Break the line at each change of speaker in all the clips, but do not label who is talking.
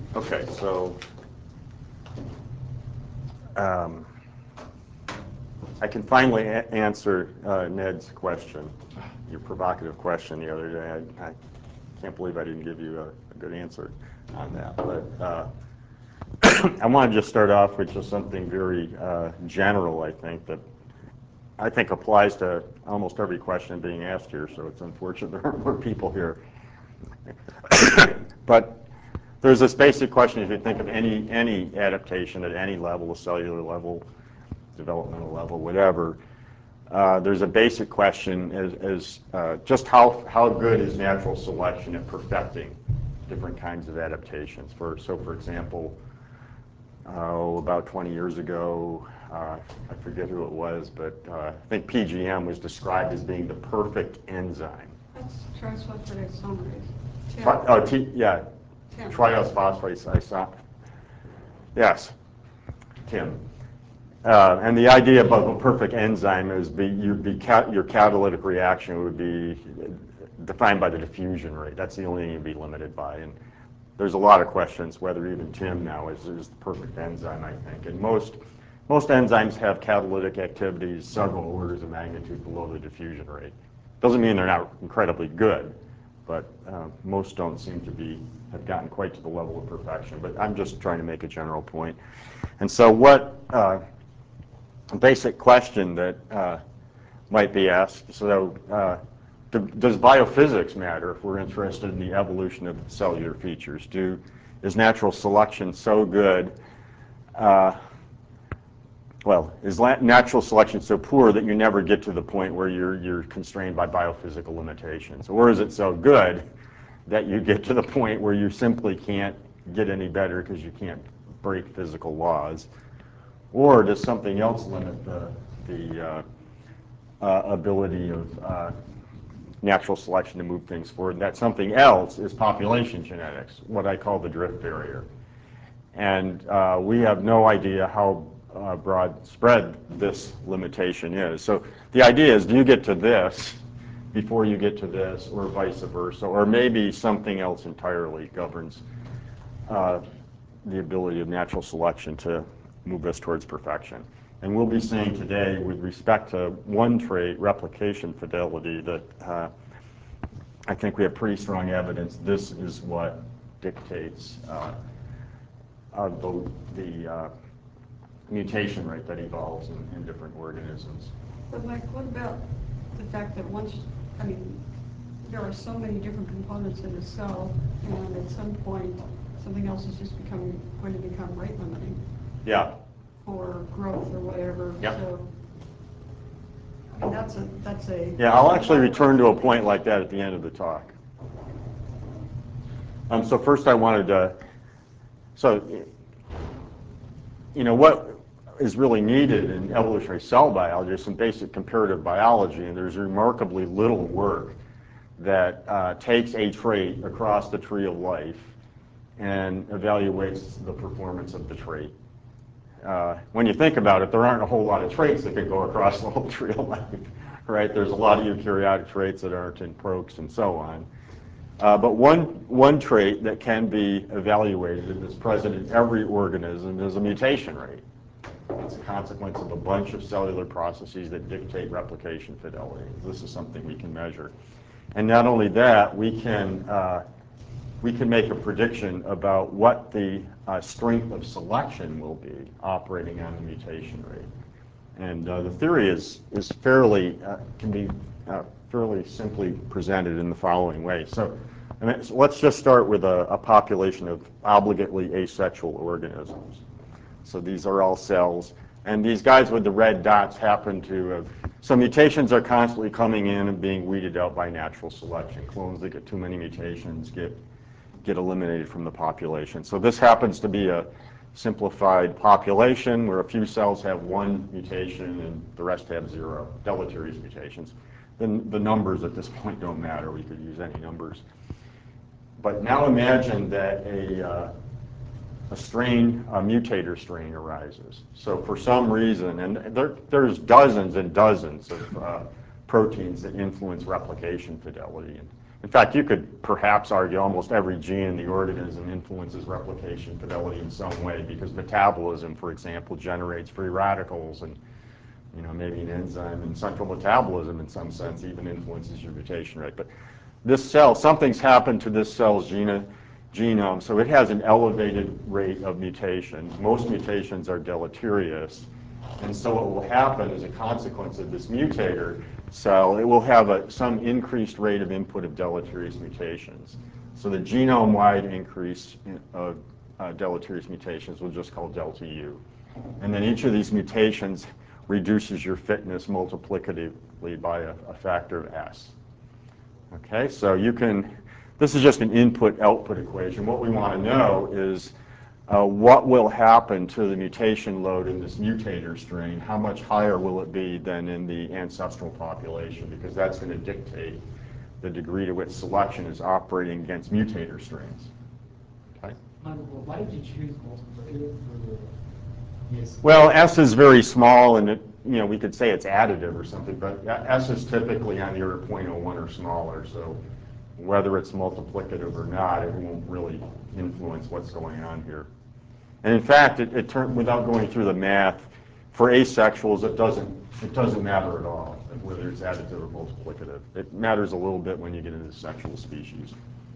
Okay, so um, I can finally answer Ned's question, your provocative question the other day. I can't believe I didn't give you a good answer on that. But I want to just start off with just something very general, I think applies to almost every question being asked here, so it's unfortunate there aren't more people here. But there's this basic question: if you think of any adaptation at any level, a cellular level, developmental level, whatever, there's a basic question as just how good is natural selection at perfecting different kinds of adaptations. For example, about 20 years ago, I forget who it was, but I think PGM was described as being the perfect enzyme.
That's triphosphate
Yeah, triphosphate. Yes, Tim. And the idea of a perfect enzyme is your catalytic reaction would be defined by the diffusion rate. That's the only thing you'd be limited by. And there's a lot of questions whether even Tim now is the perfect enzyme, I think. And most enzymes have catalytic activities several orders of magnitude below the diffusion rate. Doesn't mean they're not incredibly good, but most don't seem to have gotten quite to the level of perfection. But I'm just trying to make a general point. And so a basic question that might be asked, does biophysics matter if we're interested in the evolution of cellular features? Is natural selection so good, is natural selection so poor that you never get to the point where you're constrained by biophysical limitations? Or is it so good that you get to the point where you simply can't get any better because you can't break physical laws? Or does something else limit the ability of natural selection to move things forward? And that something else is population genetics, what I call the drift barrier. And we have no idea how broad spread this limitation is. So the idea is, do you get to this before you get to this, or vice versa? Or maybe something else entirely governs the ability of natural selection to move us towards perfection. And we'll be saying today, with respect to one trait, replication fidelity, that I think we have pretty strong evidence this is what dictates the mutation rate that evolves in different organisms.
But Mike, what about the fact that there are so many different components in a cell, and at some point, something else is just going to become rate limiting?
Yeah.
For growth or whatever.
Yep.
So, that's a.
Yeah, I'll actually return to a point like that at the end of the talk. So first I wanted to, what is really needed in evolutionary cell biology is some basic comparative biology, and there's remarkably little work that takes a trait across the tree of life and evaluates the performance of the trait. When you think about it, there aren't a whole lot of traits that could go across the whole tree of life, right? There's a lot of eukaryotic traits that aren't in procs and so on. But one trait that can be evaluated and is present in every organism is a mutation rate. It's a consequence of a bunch of cellular processes that dictate replication fidelity. This is something we can measure. And not only that, we can make a prediction about what the strength of selection will be operating on the mutation rate. And the theory can be fairly simply presented in the following way. So let's just start with a population of obligately asexual organisms. So these are all cells. And these guys with the red dots happen to have, so mutations are constantly coming in and being weeded out by natural selection. Clones that get too many mutations get eliminated from the population. So this happens to be a simplified population where a few cells have one mutation and the rest have zero, deleterious mutations. Then the numbers at this point don't matter. We could use any numbers. But now imagine that a mutator strain arises. So for some reason, and there's dozens and dozens of proteins that influence replication fidelity. And In fact, you could perhaps argue almost every gene in the organism influences replication fidelity in some way, because metabolism, for example, generates free radicals, and maybe an enzyme in central metabolism in some sense even influences your mutation rate. But this cell, something's happened to this cell's genome, so it has an elevated rate of mutations. Most mutations are deleterious, and so what will happen as a consequence of this mutator cell, it will have some increased rate of input of deleterious mutations. So the genome-wide increase of deleterious mutations we'll just call delta U. And then each of these mutations reduces your fitness multiplicatively by a factor of S. Okay, so this is just an input-output equation. What we want to know is what will happen to the mutation load in this mutator strain? How much higher will it be than in the ancestral population? Because that's going to dictate the degree to which selection is operating against mutator strains. Okay?
Why did you choose multiplicative for the ESP?
Well, S is very small, and we could say it's additive or something, but S is typically on the order of 0.01 or smaller, so whether it's multiplicative or not, it won't really influence what's going on here. And in fact, without going through the math, for asexuals, it doesn't matter at all whether it's additive or multiplicative. It matters a little bit when you get into sexual species.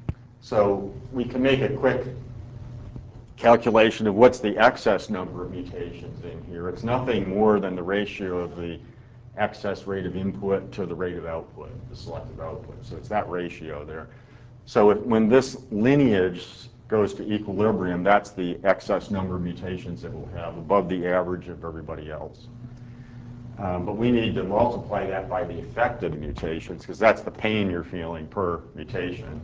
So we can make a quick calculation of what's the excess number of mutations in here. It's nothing more than the ratio of the excess rate of input to the rate of output, the selective output. So it's that ratio there. So when this lineage goes to equilibrium, that's the excess number of mutations it will have above the average of everybody else. But we need to multiply that by the effective mutations, because that's the pain you're feeling per mutation.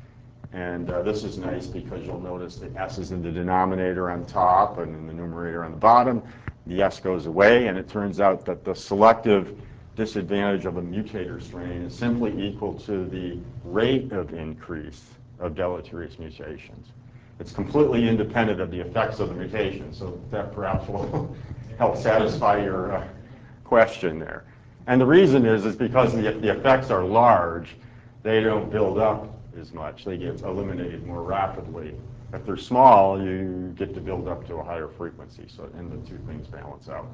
And this is nice because you'll notice that S is in the denominator on top and in the numerator on the bottom. The S goes away, and it turns out that the selective disadvantage of a mutator strain is simply equal to the rate of increase of deleterious mutations. It's completely independent of the effects of the mutation, so that perhaps will help satisfy your question there. And the reason is because the effects are large, they don't build up as much. They get eliminated more rapidly. If they're small, you get to build up to a higher frequency, and the two things balance out.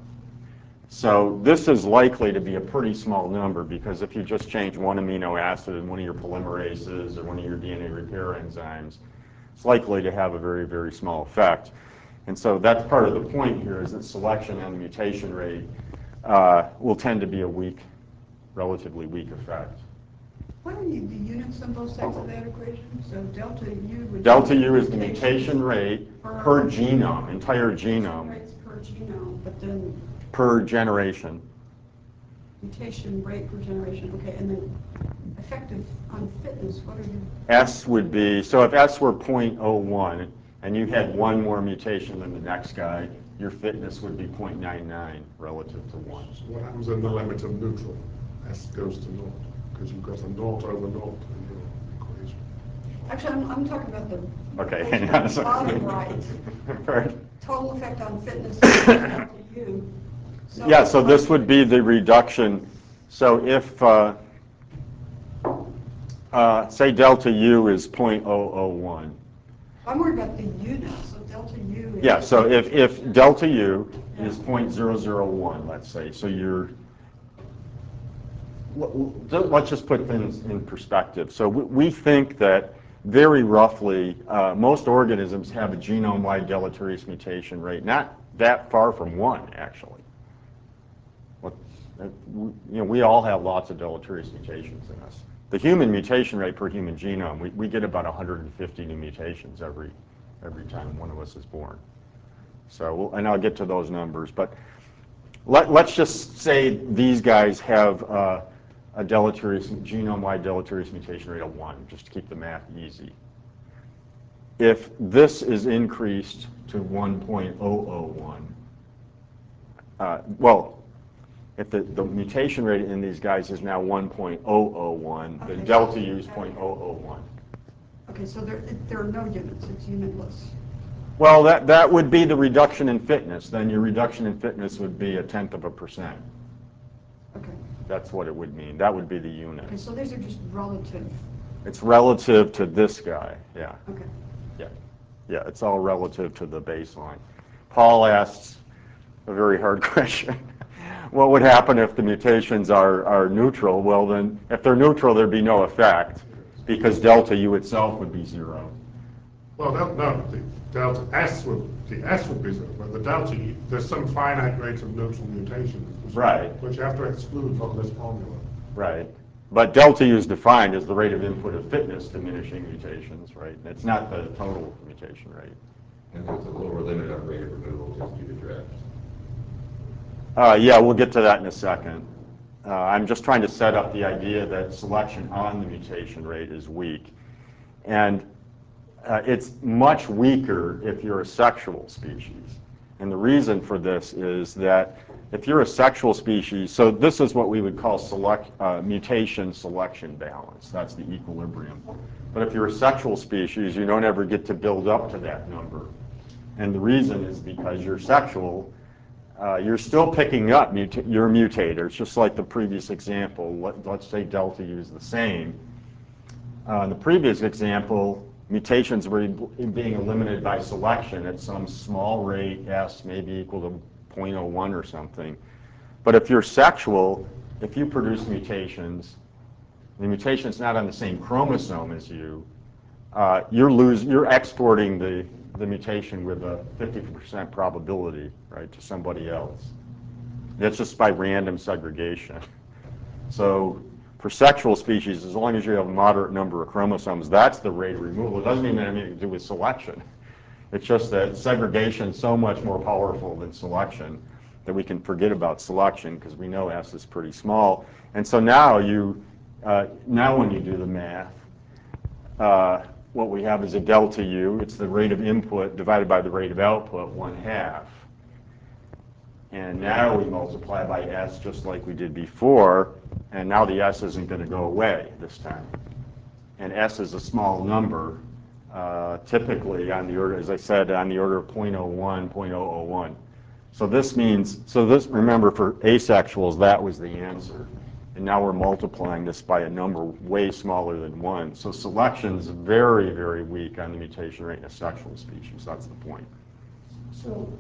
So this is likely to be a pretty small number, because if you just change one amino acid in one of your polymerases or one of your DNA repair enzymes, it's likely to have a very, very small effect. And so that's part of the point here, is that selection and the mutation rate will tend to be a relatively weak effect.
What are the units on both sides of that equation? So delta U would
Delta U is the mutation rate per genome, entire genome.
Rates per genome, but then
per generation.
Mutation rate per generation, okay, and then effective on fitness, what are you?
S would be, so if S were 0.01 and you had one more mutation than the next guy, your fitness would be 0.99 relative to 1.
So what happens in the limit of neutral? S goes to 0, because you've got a 0 over 0 in your equation.
Actually, I'm talking about the
Okay, hang on a second.
bottom right.
Right.
Total effect on fitness is delta U.
Yeah, so this would be the reduction. So if, say delta U is 0.001.
I'm worried about the units, so delta U is...
Yeah, so if delta U is 0.001, let's say, so let's just put things in perspective. So we think that very roughly, most organisms have a genome-wide deleterious mutation rate, not that far from 1, actually. We all have lots of deleterious mutations in us. The human mutation rate per human genome, we get about 150 new mutations every time one of us is born. So, and I'll get to those numbers, but let's just say these guys have a genome-wide deleterious mutation rate of 1, just to keep the math easy. If this is increased to 1.001, if the mutation rate in these guys is now 1.001, the delta U is 0.001.
Okay, so there are no units, it's unitless.
Well, that would be the reduction in fitness. Then your reduction in fitness would be 0.1%.
Okay.
That's what it would mean. That would be the unit.
Okay, so these are just relative
It's relative to this guy, yeah.
Okay.
Yeah, yeah, it's all relative to the baseline. Paul asks a very hard question. What would happen if the mutations are neutral? Well, then, if they're neutral, there'd be no effect, because delta U itself would be 0.
Well, no, the delta S would be 0, but the delta U, there's some finite rate of neutral mutations.
Right.
Which you have to exclude from this formula.
Right. But delta U is defined as the rate of input of fitness diminishing mutations, right? It's not the total mutation rate.
And there's a lower limit on rate of removal just due to drift.
Yeah, we'll get to that in a second. I'm just trying to set up the idea that selection on the mutation rate is weak. And it's much weaker if you're a sexual species. And the reason for this is that if you're a sexual species, so this is what we would call mutation selection balance. That's the equilibrium. But if you're a sexual species, you don't ever get to build up to that number. And the reason is because you're sexual, you're still picking up your mutators, just like the previous example. Let's say delta U is the same. In the previous example, mutations were being eliminated by selection at some small rate, S maybe equal to 0.01 or something. But if you're sexual, if you produce mutations, the mutation's not on the same chromosome as you, you're exporting the mutation with a 50% probability, right, to somebody else. That's just by random segregation. So for sexual species, as long as you have a moderate number of chromosomes, that's the rate of removal. It doesn't even have anything to do with selection. It's just that segregation is so much more powerful than selection that we can forget about selection because we know S is pretty small. And so now when you do the math, what we have is a delta U. It's the rate of input divided by the rate of output, 1/2. And now we multiply by S just like we did before, and now the S isn't going to go away this time. And S is a small number, typically on the order, as I said, on the order of 0.01, 0.001. So this means, remember, for asexuals, that was the answer. And now we're multiplying this by a number way smaller than 1. So selection is very, very weak on the mutation rate in a sexual species. That's the point.
So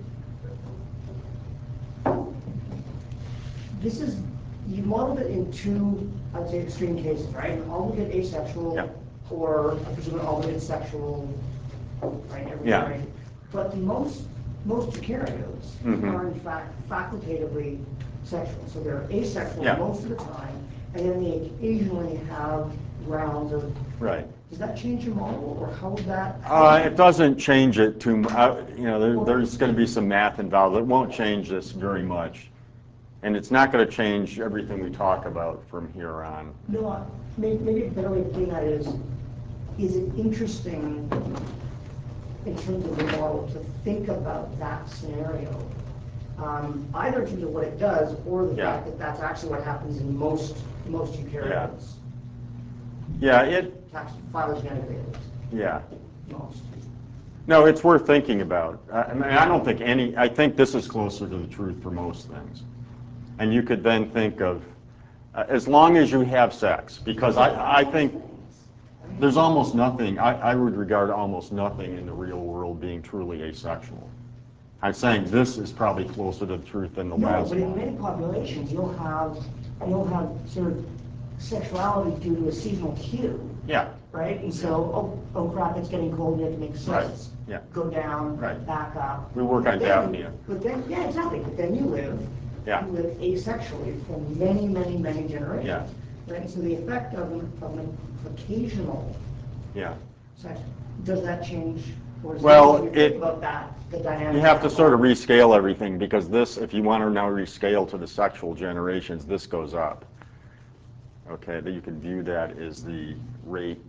this is, you modeled it in two, I'd say, extreme cases, right? An obligate asexual,
Yeah.
or I presume an obligate sexual, right?
Yeah.
Right? But most eukaryotes are in fact facultatively sexual. So they're asexual most of the time, and then they occasionally have rounds of.
Right.
Does that change your model, or how would that?
It doesn't change it too much. There's going to be some math involved. It won't change this very much. And it's not going to change everything we talk about from here on.
No, maybe a better way of putting that is it interesting in terms of the model to think about that scenario, either in terms of what it does or the fact that that's actually what happens in most eukaryotes.
Yeah,
Phylogenetically.
Yeah.
Most.
No, it's worth thinking about. I mean, I don't think I think this is closer to the truth for most things. And you could then think of, as long as you have sex, because I think there's almost nothing, I would regard almost nothing in the real world being truly asexual. I'm saying this is probably closer to the truth than the last
one. No, but
one.
in many populations, you'll have sort of sexuality due to a seasonal cue.
Yeah.
Right? And so, oh crap, it's getting cold, we have to make cysts.
Right. Yeah.
Go down,
Right.
back up.
We work on Daphnia.
But then, yeah, exactly. But then you live asexually for many, many, many generations.
Yeah.
Right? And so the effect of an occasional sex, does that change? Or does you think about that, the dynamic?
You have to sort of rescale everything, because this, if you want to now rescale to the sexual generations, this goes up. Okay, that you can view that as the rate.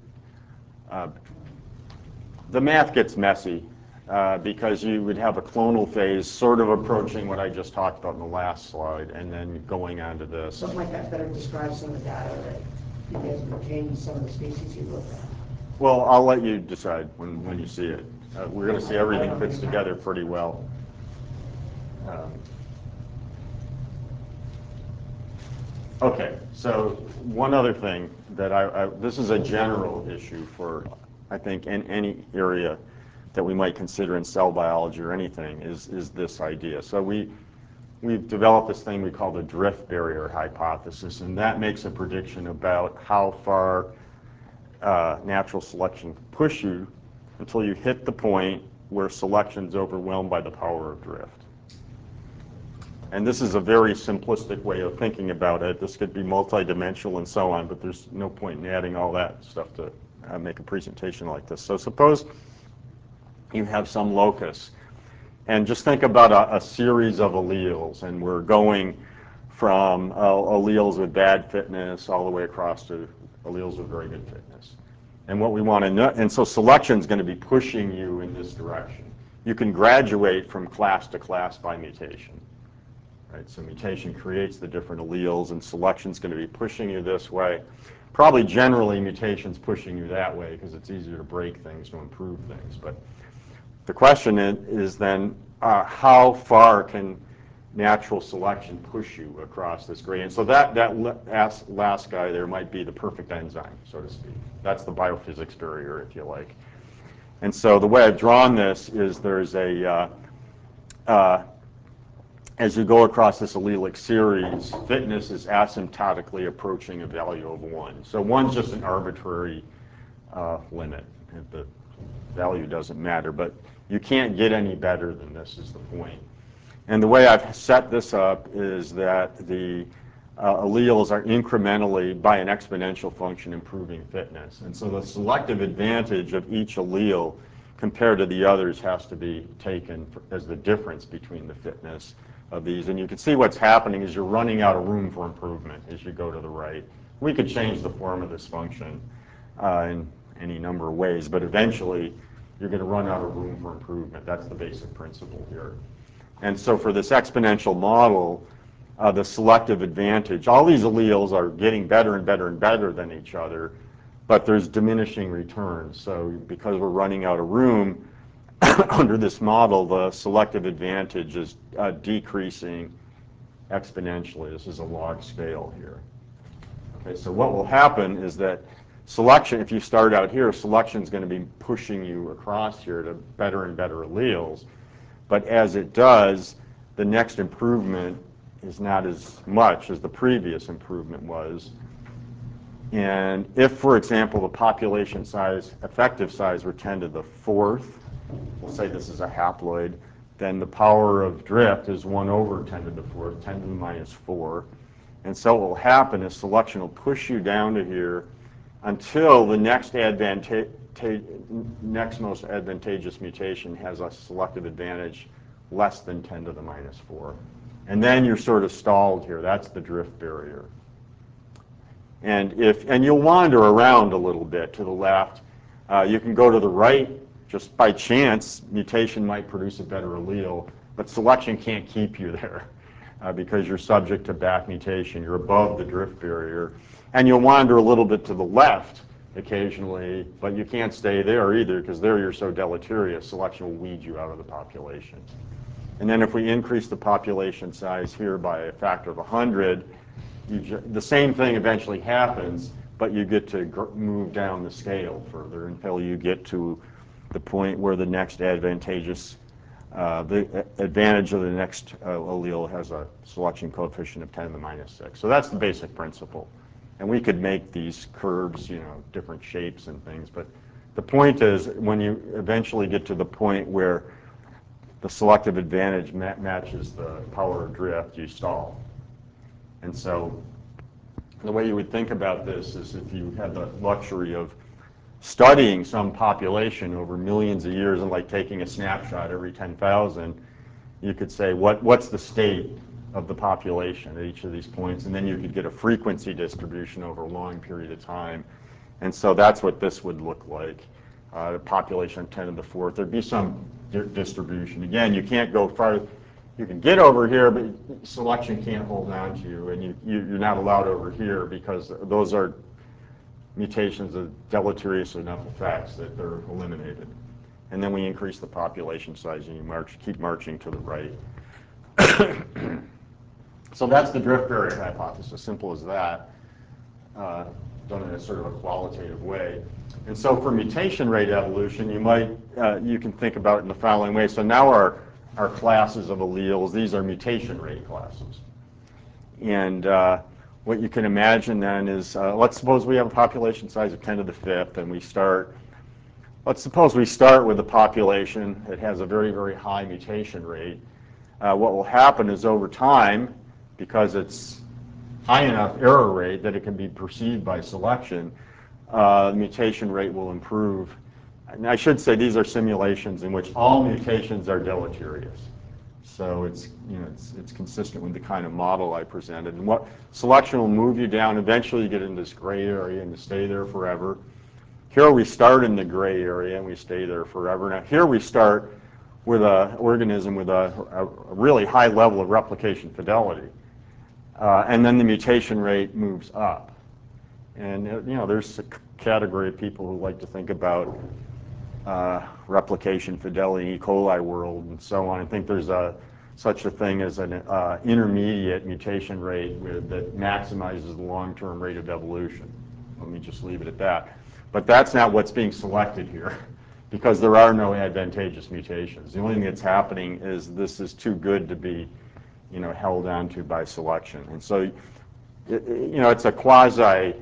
The math gets messy because you would have a clonal phase sort of approaching what I just talked about in the last slide, and then going on to this.
Something like that better describe some of the data that you guys have obtained, some of the species you looked at.
Well, I'll let you decide when you see it. We're going to see everything fits together pretty well. Okay, so one other thing that this is a general issue for, I think, in any area that we might consider in cell biology or anything is this idea. So we've developed this thing we call the drift barrier hypothesis, and that makes a prediction about how far natural selection can push you until you hit the point where selection is overwhelmed by the power of drift. And this is a very simplistic way of thinking about it. This could be multidimensional and so on, but there's no point in adding all that stuff to make a presentation like this. So suppose you have some locus, and just think about a series of alleles, and we're going from alleles with bad fitness all the way across to alleles with very good fitness. And what we want to know, and so selection is going to be pushing you in this direction. You can graduate from class to class by mutation. Right, so mutation creates the different alleles, and selection is going to be pushing you this way. Probably generally mutation's pushing you that way because it's easier to break things to improve things. But the question is then, how far can natural selection push you across this gradient? So that last guy there might be the perfect enzyme, so to speak. That's the biophysics barrier, if you like. And so the way I've drawn this is there's a as you go across this allelic series, fitness is asymptotically approaching a value of 1. So 1's just an arbitrary limit. The value doesn't matter, but you can't get any better than this is the point. And the way I've set this up is that the alleles are incrementally, by an exponential function, improving fitness. And so the selective advantage of each allele compared to the others has to be taken as the difference between the fitness of these. And you can see what's happening is you're running out of room for improvement as you go to the right. We could change the form of this function in any number of ways, but eventually you're going to run out of room for improvement. That's the basic principle here. And so for this exponential model, the selective advantage, all these alleles are getting better and better and better than each other, but there's diminishing returns. So because we're running out of room, under this model, the selective advantage is decreasing exponentially. This is a log scale here. Okay, so what will happen is that selection, if you start out here, selection is going to be pushing you across here to better and better alleles. But as it does, the next improvement is not as much as the previous improvement was. And if, for example, the population size, effective size, were 10 to the 4th, we'll say this is a haploid, then the power of drift is 1 over 10 to the 4th, 10 to the minus 4. And so what will happen is selection will push you down to here until the next most advantageous mutation has a selective advantage less than 10 to the minus 4. And then you're sort of stalled here. That's the drift barrier. And you'll wander around a little bit to the left. You can go to the right. Just by chance, mutation might produce a better allele, but selection can't keep you there because you're subject to back mutation. You're above the drift barrier. And you'll wander a little bit to the left occasionally, but you can't stay there either because there you're so deleterious. Selection will weed you out of the population. And then if we increase the population size here by a factor of 100, the same thing eventually happens, but you get to move down the scale further until you get to the point where the next advantageous, the advantage of the next allele has a selection coefficient of 10 to the minus 6. So that's the basic principle. And we could make these curves, different shapes and things. But the point is, when you eventually get to the point where the selective advantage matches the power of drift, you stall. And so the way you would think about this is if you had the luxury of studying some population over millions of years and like taking a snapshot every 10,000, you could say, what's the state of the population at each of these points? And then you could get a frequency distribution over a long period of time. And so that's what this would look like. The population of 10 to the 4th. There'd be some distribution. Again, you can't go far. You can get over here, but selection can't hold on to you, and you're not allowed over here because those are mutations of deleterious enough effects that they're eliminated. And then we increase the population size, and you keep marching to the right. So that's the drift barrier hypothesis, simple as that, done in a sort of a qualitative way. And so for mutation rate evolution, you can think about it in the following way. So now our classes of alleles, these are mutation rate classes. And what you can imagine then is, let's suppose we have a population size of 10 to the fifth, and let's suppose we start with a population that has a very, very high mutation rate. What will happen is over time, because it's high enough error rate that it can be perceived by selection, the mutation rate will improve. And I should say these are simulations in which all mutations are deleterious. So it's consistent with the kind of model I presented. And what selection will move you down, eventually you get into this gray area and you stay there forever. Here we start in the gray area and we stay there forever. Now here we start with an organism with a really high level of replication fidelity. And then the mutation rate moves up. And there's a category of people who like to think about replication fidelity in E. coli world and so on. I think there's such a thing as an intermediate mutation rate that maximizes the long-term rate of evolution. Let me just leave it at that. But that's not what's being selected here, because there are no advantageous mutations. The only thing that's happening is this is too good to be held onto by selection. And so, it's a quasi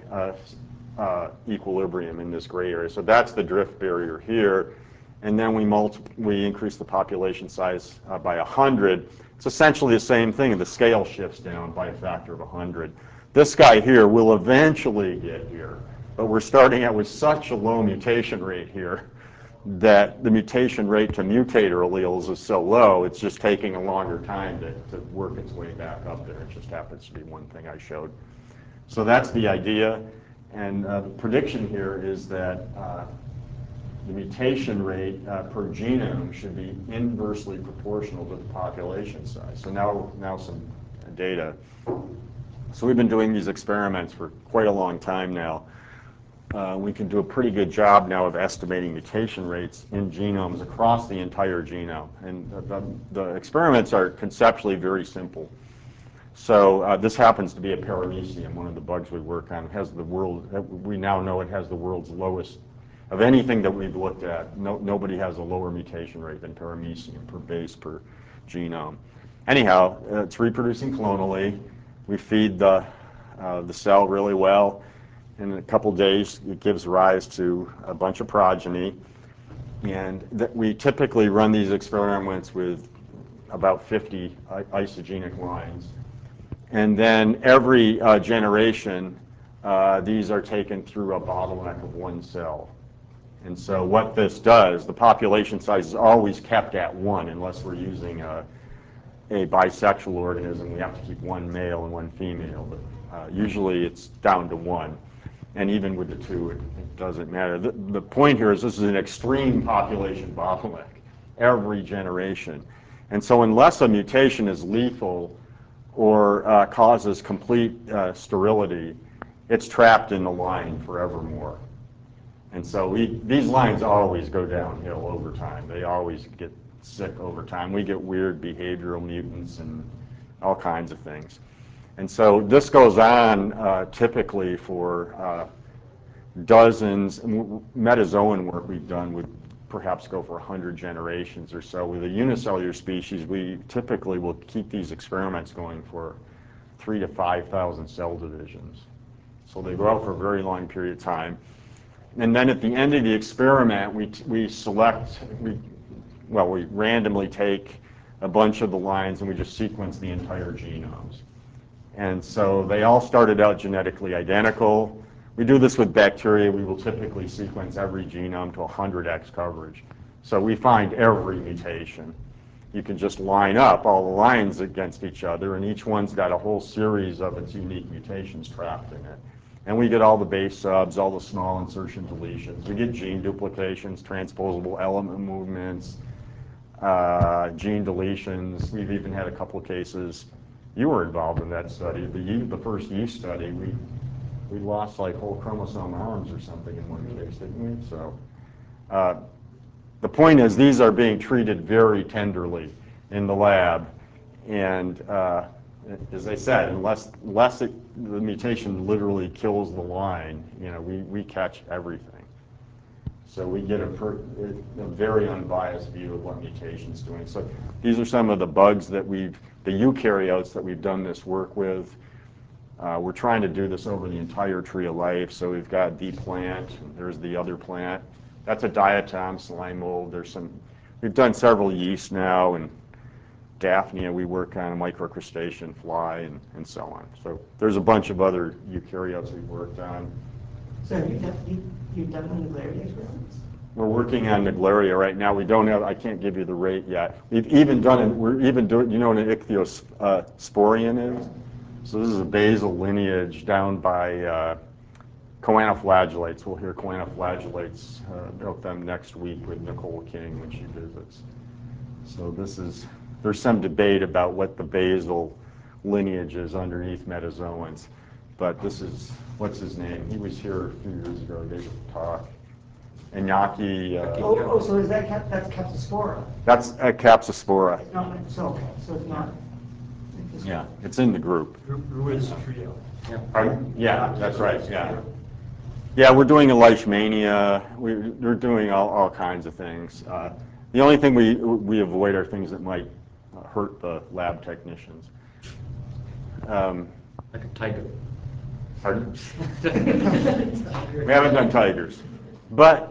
equilibrium in this gray area. So that's the drift barrier here. And then we increase the population size by 100. It's essentially the same thing, and the scale shifts down by a factor of 100. This guy here will eventually get here, but we're starting out with such a low mutation rate here that the mutation rate to mutator alleles is so low, it's just taking a longer time to work its way back up there. It just happens to be one thing I showed. So that's the idea. And the prediction here is that the mutation rate per genome should be inversely proportional to the population size. So now some data. So we've been doing these experiments for quite a long time now. We can do a pretty good job now of estimating mutation rates in genomes across the entire genome. And the experiments are conceptually very simple. So this happens to be a paramecium, one of the bugs we work on. It has we now know it has the world's lowest, of anything that we've looked at, nobody has a lower mutation rate than paramecium per base per genome. Anyhow, it's reproducing clonally. We feed the cell really well. In a couple days, it gives rise to a bunch of progeny. And we typically run these experiments with about 50 isogenic lines. And then every generation, these are taken through a bottleneck of one cell. And so what this does, the population size is always kept at 1 unless we're using a bisexual organism. We have to keep one male and one female. But usually it's down to 1. And even with the 2, it doesn't matter. The point here is this is an extreme population bottleneck every generation. And so unless a mutation is lethal or causes complete sterility, it's trapped in the line forevermore. And so these lines always go downhill over time. They always get sick over time. We get weird behavioral mutants and all kinds of things. And so this goes on typically for dozens. Metazoan work we've done would perhaps go for 100 generations or so. With a unicellular species, we typically will keep these experiments going for 3,000 to 5,000 cell divisions. So they go out for a very long period of time. And then at the end of the experiment, we randomly take a bunch of the lines and we just sequence the entire genomes. And so they all started out genetically identical. We do this with bacteria. We will typically sequence every genome to 100x coverage. So we find every mutation. You can just line up all the lines against each other, and each one's got a whole series of its unique mutations trapped in it. And we get all the base subs, all the small insertion deletions. We get gene duplications, transposable element movements, gene deletions. We've even had a couple of cases. You were involved in that study. The first yeast study, we lost like whole chromosome arms or something in one case, didn't we? So the point is these are being treated very tenderly in the lab. And as I said, unless the mutation literally kills the line, we catch everything. So we get a very unbiased view of what mutation's doing. So these are some of the bugs that the eukaryotes that we've done this work with. We're trying to do this over the entire tree of life. So we've got the plant, and there's the other plant. That's a diatom slime mold. We've done several yeast now, and Daphnia, we work on a microcrustacean fly, and so on. So there's a bunch of other eukaryotes we've worked on.
So you've done the Naegleria experiments?
We're working on Naegleria right now. I can't give you the rate yet. We're even doing, what an ichthyosporian is? So this is a basal lineage down by choanoflagellates. We'll hear choanoflagellates about them next week with Nicole King when she visits. So there's some debate about what the basal lineage is underneath metazoans. But this is, what's his name? He was here a few years ago, gave a talk. Iñaki.
So that's Capsospora?
That's a Capsospora.
It's not, so it's not.
Yeah, it's in the group.
Ruiz trio.
Pardon? Yeah, that's right, yeah. Yeah, we're doing a leishmania. We're doing all kinds of things. The only thing we avoid are things that might hurt the lab technicians.
Like a tiger.
Pardon? We haven't done tigers. But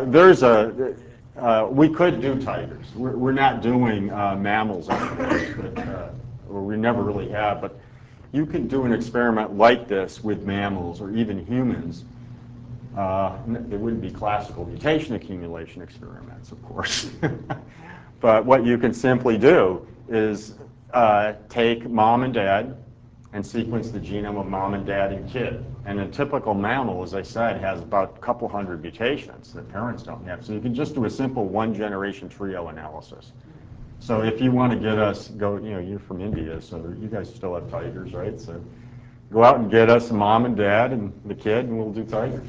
we could do tigers. We're not doing mammals, or we never really have, but you can do an experiment like this with mammals or even humans. They wouldn't be classical mutation accumulation experiments, of course. But what you can simply do is take mom and dad and sequence the genome of mom and dad and kid. And a typical mammal, as I said, has about a couple hundred mutations that parents don't have. So you can just do a simple one-generation trio analysis. So if you want to get us, you're from India, so you guys still have tigers, right? So go out and get us mom and dad and the kid, and we'll do tigers.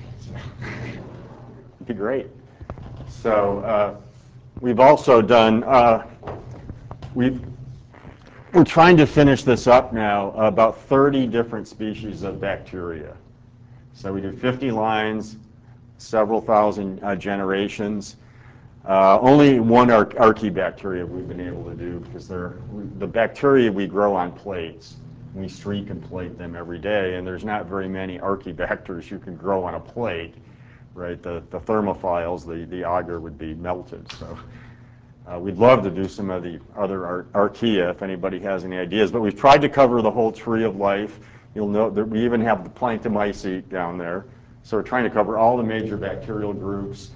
It'd be great. So we've also done, we're trying to finish this up now, about 30 different species of bacteria. So we do 50 lines, several thousand generations. Only one archaebacteria we've been able to do because the bacteria we grow on plates. We streak and plate them every day, and there's not very many archaebacters you can grow on a plate, right? The thermophiles, the agar would be melted. So we'd love to do some of the other archaea if anybody has any ideas, but we've tried to cover the whole tree of life. You'll note that we even have the planktomycete down there. So we're trying to cover all the major bacterial groups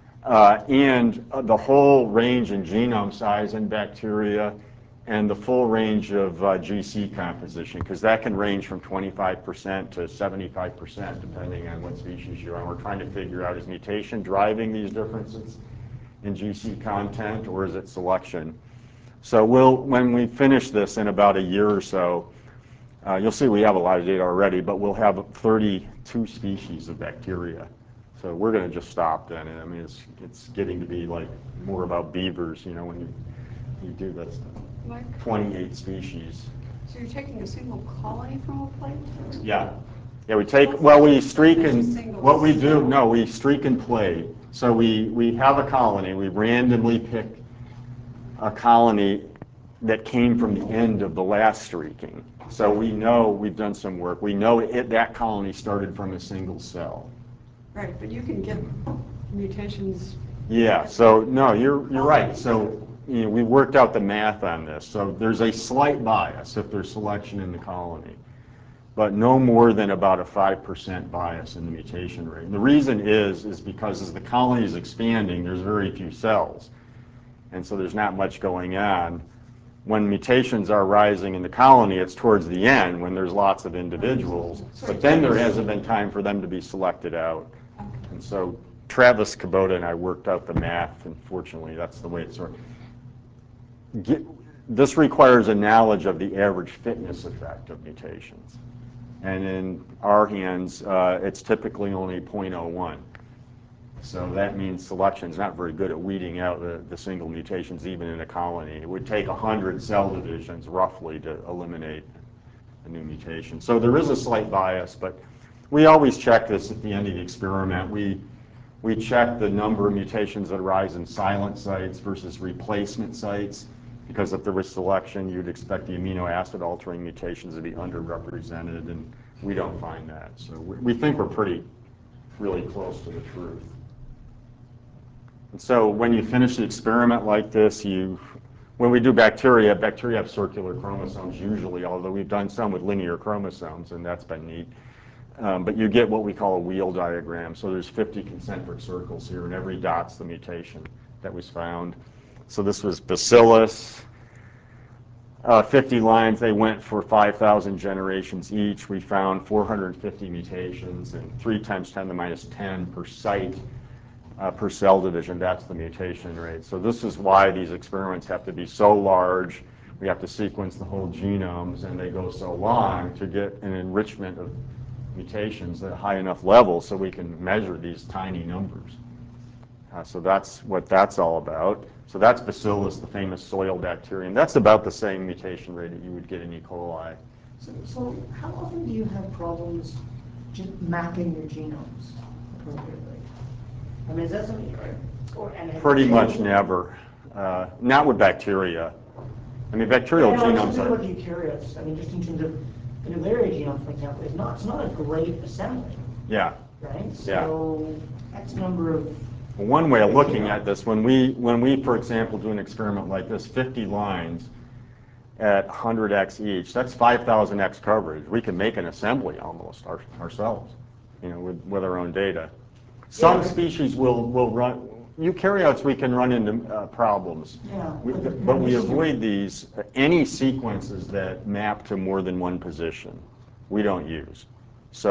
and the whole range in genome size in bacteria and the full range of GC composition, because that can range from 25% to 75% depending on what species you're on. We're trying to figure out, is mutation driving these differences in GC content, or is it selection? So when we finish this in about a year or so, you'll see we have a lot of data already, but we'll have 32 species of bacteria. So we're going to just stop then. I mean, it's getting to be like more about beavers, when you do that stuff.
Mike?
28 species.
So you're taking a single colony from a plate?
Yeah. Yeah, we streak and, what we do, no, we streak and play. So we have a colony, we randomly pick a colony that came from the end of the last streaking. So we know, we've done some work, we know that colony started from a single cell.
Right, but you can get mutations.
Yeah, so no, you're right. So we worked out the math on this. So there's a slight bias if there's selection in the colony, but no more than about a 5% bias in the mutation rate. And the reason is because as the colony is expanding, there's very few cells. And so there's not much going on. When mutations are rising in the colony, it's towards the end when there's lots of individuals, but then there hasn't been time for them to be selected out. And so Travis Kubota and I worked out the math, and fortunately that's the way it's sort of. This requires a knowledge of the average fitness effect of mutations. And in our hands, it's typically only 0.01. So that means selection is not very good at weeding out the single mutations even in a colony. It would take 100 cell divisions roughly to eliminate a new mutation. So there is a slight bias, but we always check this at the end of the experiment. We check the number of mutations that arise in silent sites versus replacement sites, because if there was selection, you'd expect the amino acid altering mutations to be underrepresented, and we don't find that. So we think we're really close to the truth. And so when you finish an experiment like this, when we do bacteria have circular chromosomes usually, although we've done some with linear chromosomes, and that's been neat. But you get what we call a wheel diagram. So there's 50 concentric circles here, and every dot's the mutation that was found. So this was Bacillus. 50 lines, they went for 5,000 generations each. We found 450 mutations, and 3 times 10 to the minus 10 per site. Per cell division, that's the mutation rate. So this is why these experiments have to be so large. We have to sequence the whole genomes, and they go so long to get an enrichment of mutations at a high enough level so we can measure these tiny numbers. So that's what that's all about. So that's Bacillus, the famous soil bacterium. That's about the same mutation rate that you would get in E. coli.
So how often do you have problems just mapping your genomes appropriately? I mean, is that something,
Pretty much never. Not with bacteria. I mean, bacterial genomes are...
What eukaryotes, I mean, just in terms of the Neularia genome, for example, it's not a great assembly.
Yeah.
Right? So X number of...
One way of looking at this, when we, for example, do an experiment like this, 50 lines at 100x each, that's 5,000x coverage. We can make an assembly almost ourselves, with our own data. Some species will run, eukaryotes we can run into problems.
Yeah.
But we avoid any sequences that map to more than one position, we don't use. So,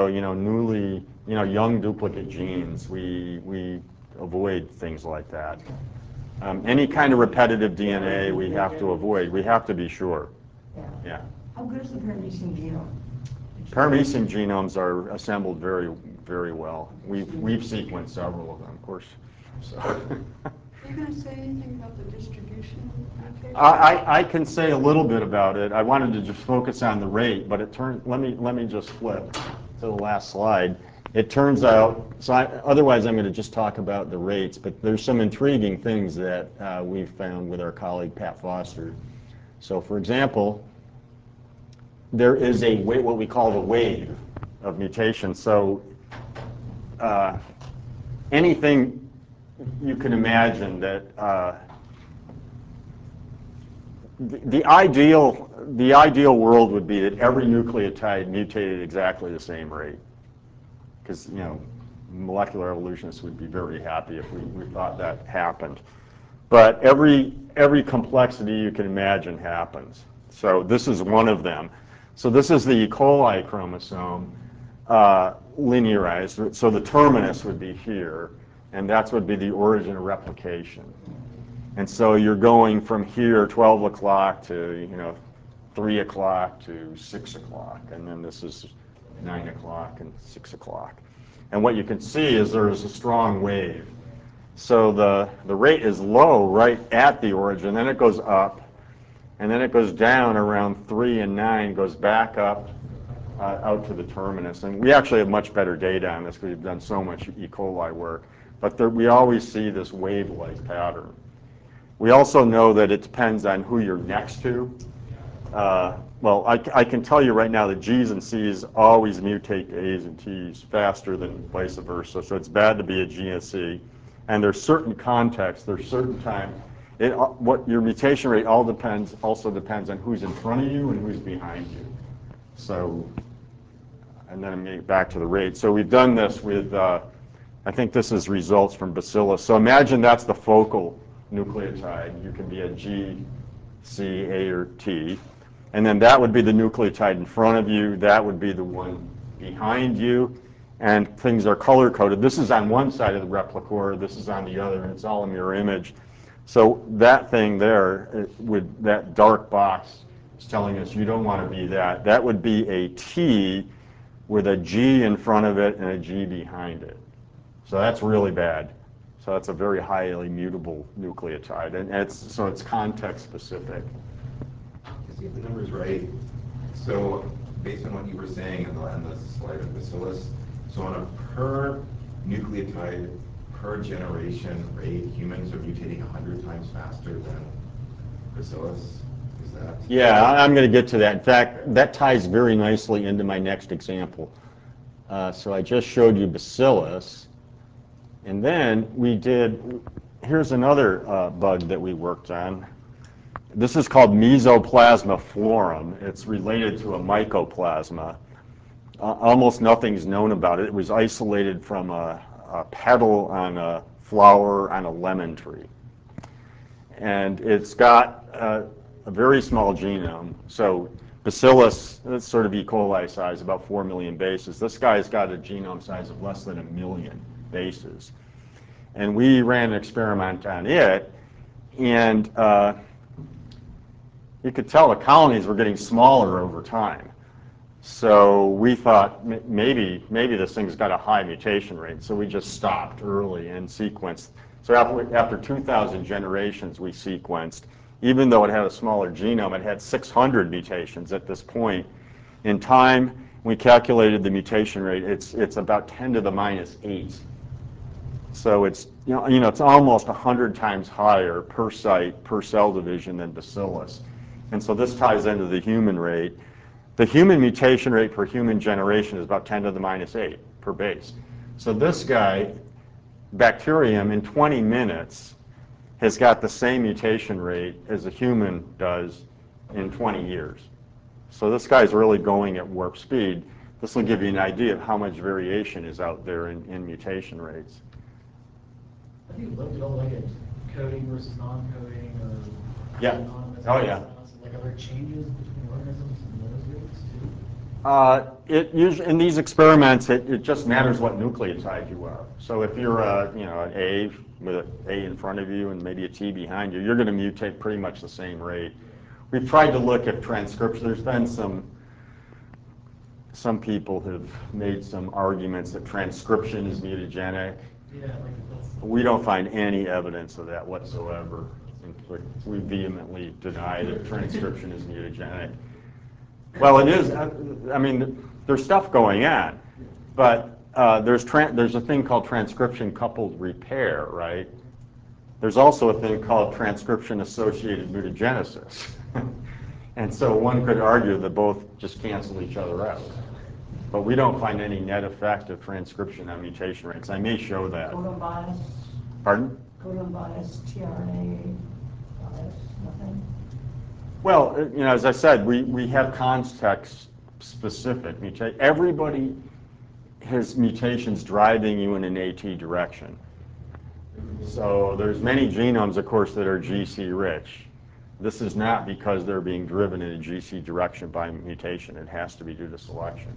young duplicate genes, we avoid things like that. Any kind of repetitive DNA we have to avoid. We have to be sure. Yeah.
How good is the paramecium genome?
Paramecium genomes are assembled very, very well. We've sequenced several of them, of course. So.
Are you going to say anything about the distribution?
I can say a little bit about it. I wanted to just focus on the rate, but let me just flip to the last slide. It turns out, otherwise I'm going to just talk about the rates, but there's some intriguing things that we've found with our colleague Pat Foster. So for example, there is what we call the wave of mutations. So anything you can imagine that the ideal world would be that every nucleotide mutated exactly the same rate, because molecular evolutionists would be very happy if we thought that happened. But every complexity you can imagine happens. So this is one of them. So this is the E. coli chromosome linearized. So the terminus would be here, and that would be the origin of replication. And so you're going from here, 12 o'clock to 3 o'clock to 6 o'clock, and then this is 9 o'clock and 6 o'clock. And what you can see is there is a strong wave. So the rate is low right at the origin, then it goes up, and then it goes down around 3 and 9, goes back up out to the terminus. And we actually have much better data on this because we've done so much E. coli work. But we always see this wave-like pattern. We also know that it depends on who you're next to. Well, I can tell you right now that G's and C's always mutate to A's and T's faster than vice versa. So it's bad to be a G and a C. And there's certain contexts, there's certain times. What your mutation rate also depends on who's in front of you and who's behind you. So, and then I'm getting back to the rate. So we've done this with, I think this is results from Bacillus. So imagine that's the focal nucleotide. You can be a G, C, A, or T. And then that would be the nucleotide in front of you. That would be the one behind you. And things are color-coded. This is on one side of the replicor. This is on the other, and it's all a mirror image. So that thing there, with that dark box, is telling us you don't want to be that. That would be a T with a G in front of it and a G behind it. So that's really bad. So that's a very highly mutable nucleotide, and it's context specific.
To see if the number's right, so based on what you were saying on the slide of Bacillus, so on a per nucleotide per generation rate, humans are mutating 100 times faster than Bacillus? Is that?
Yeah, I'm going to get to that. In fact, that ties very nicely into my next example. So I just showed you Bacillus, and then here's another bug that we worked on. This is called Mesoplasma florum. It's related to a mycoplasma. Almost nothing's known about it. It was isolated from a petal on a flower on a lemon tree. And it's got a very small genome. So Bacillus, that's sort of E. coli size, about 4 million bases. This guy's got a genome size of less than 1 million bases. And we ran an experiment on it, and you could tell the colonies were getting smaller over time. So we thought maybe this thing's got a high mutation rate, so we just stopped early and sequenced. So after 2,000 generations, we sequenced. Even though it had a smaller genome, it had 600 mutations at this point. In time, we calculated the mutation rate. It's about 10 to the minus 8. So it's it's almost 100 times higher per site per cell division than Bacillus. And so this ties into the human rate. The human mutation rate per human generation is about 10 to the minus 8 per base. So this guy, bacterium, in 20 minutes has got the same mutation rate as a human does in 20 years. So this guy's really going at warp speed. This will give you an idea of how much variation is out there in mutation rates.
Have you looked at all like coding versus non-coding or
Yeah.
anonymous?
Oh, yeah.
Like are there changes between organisms in those rates too?
It usually, in these experiments, it just matters what nucleotide you are. So if you're an A with an A in front of you and maybe a T behind you, you're going to mutate pretty much the same rate. We've tried to look at transcription. There's been some people have made some arguments that transcription is mutagenic.
Yeah, like that's.
We don't find any evidence of that whatsoever. We vehemently deny that transcription is mutagenic. Well, it is. I mean, there's stuff going on, but there's a thing called transcription-coupled repair, right? There's also a thing called transcription-associated mutagenesis. And so one could argue that both just cancel each other out. But we don't find any net effect of transcription on mutation rates. I may show that.
Codon bias,
Pardon?
codon bias, tRNA bias, nothing?
Well, as I said, we have context-specific mutation. Everybody has mutations driving you in an AT direction. So there's many genomes, of course, that are GC-rich. This is not because they're being driven in a GC direction by mutation. It has to be due to selection.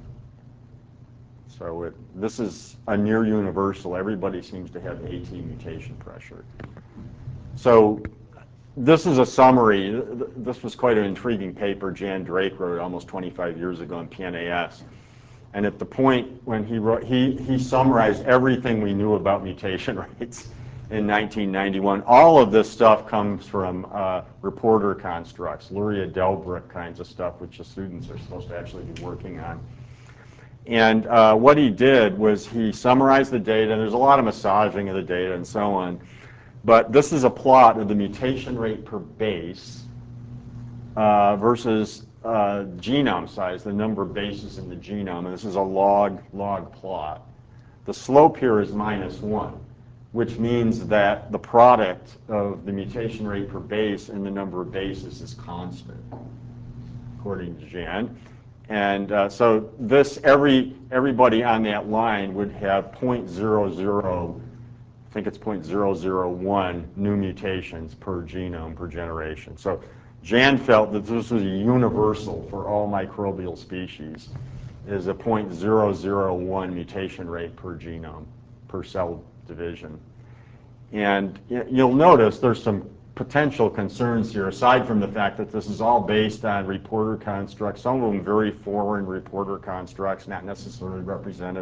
So this is a near universal. Everybody seems to have AT mutation pressure. So this is a summary. This was quite an intriguing paper Jan Drake wrote almost 25 years ago in PNAS. And at the point when he wrote, he summarized everything we knew about mutation rates in 1991. All of this stuff comes from reporter constructs, Luria Delbruck kinds of stuff, which the students are supposed to actually be working on. And what he did was he summarized the data. There's a lot of massaging of the data and so on. But this is a plot of the mutation rate per base versus genome size, the number of bases in the genome. And this is a log plot. The slope here is -1, which means that the product of the mutation rate per base and the number of bases is constant, according to Jan. And so everybody on that line would have 0.00, I think it's 0.001 new mutations per genome per generation. So Jan felt that this was a universal for all microbial species, is a 0.001 mutation rate per genome per cell division. And you'll notice there's some potential concerns here, aside from the fact that this is all based on reporter constructs, some of them very foreign reporter constructs, not necessarily representative.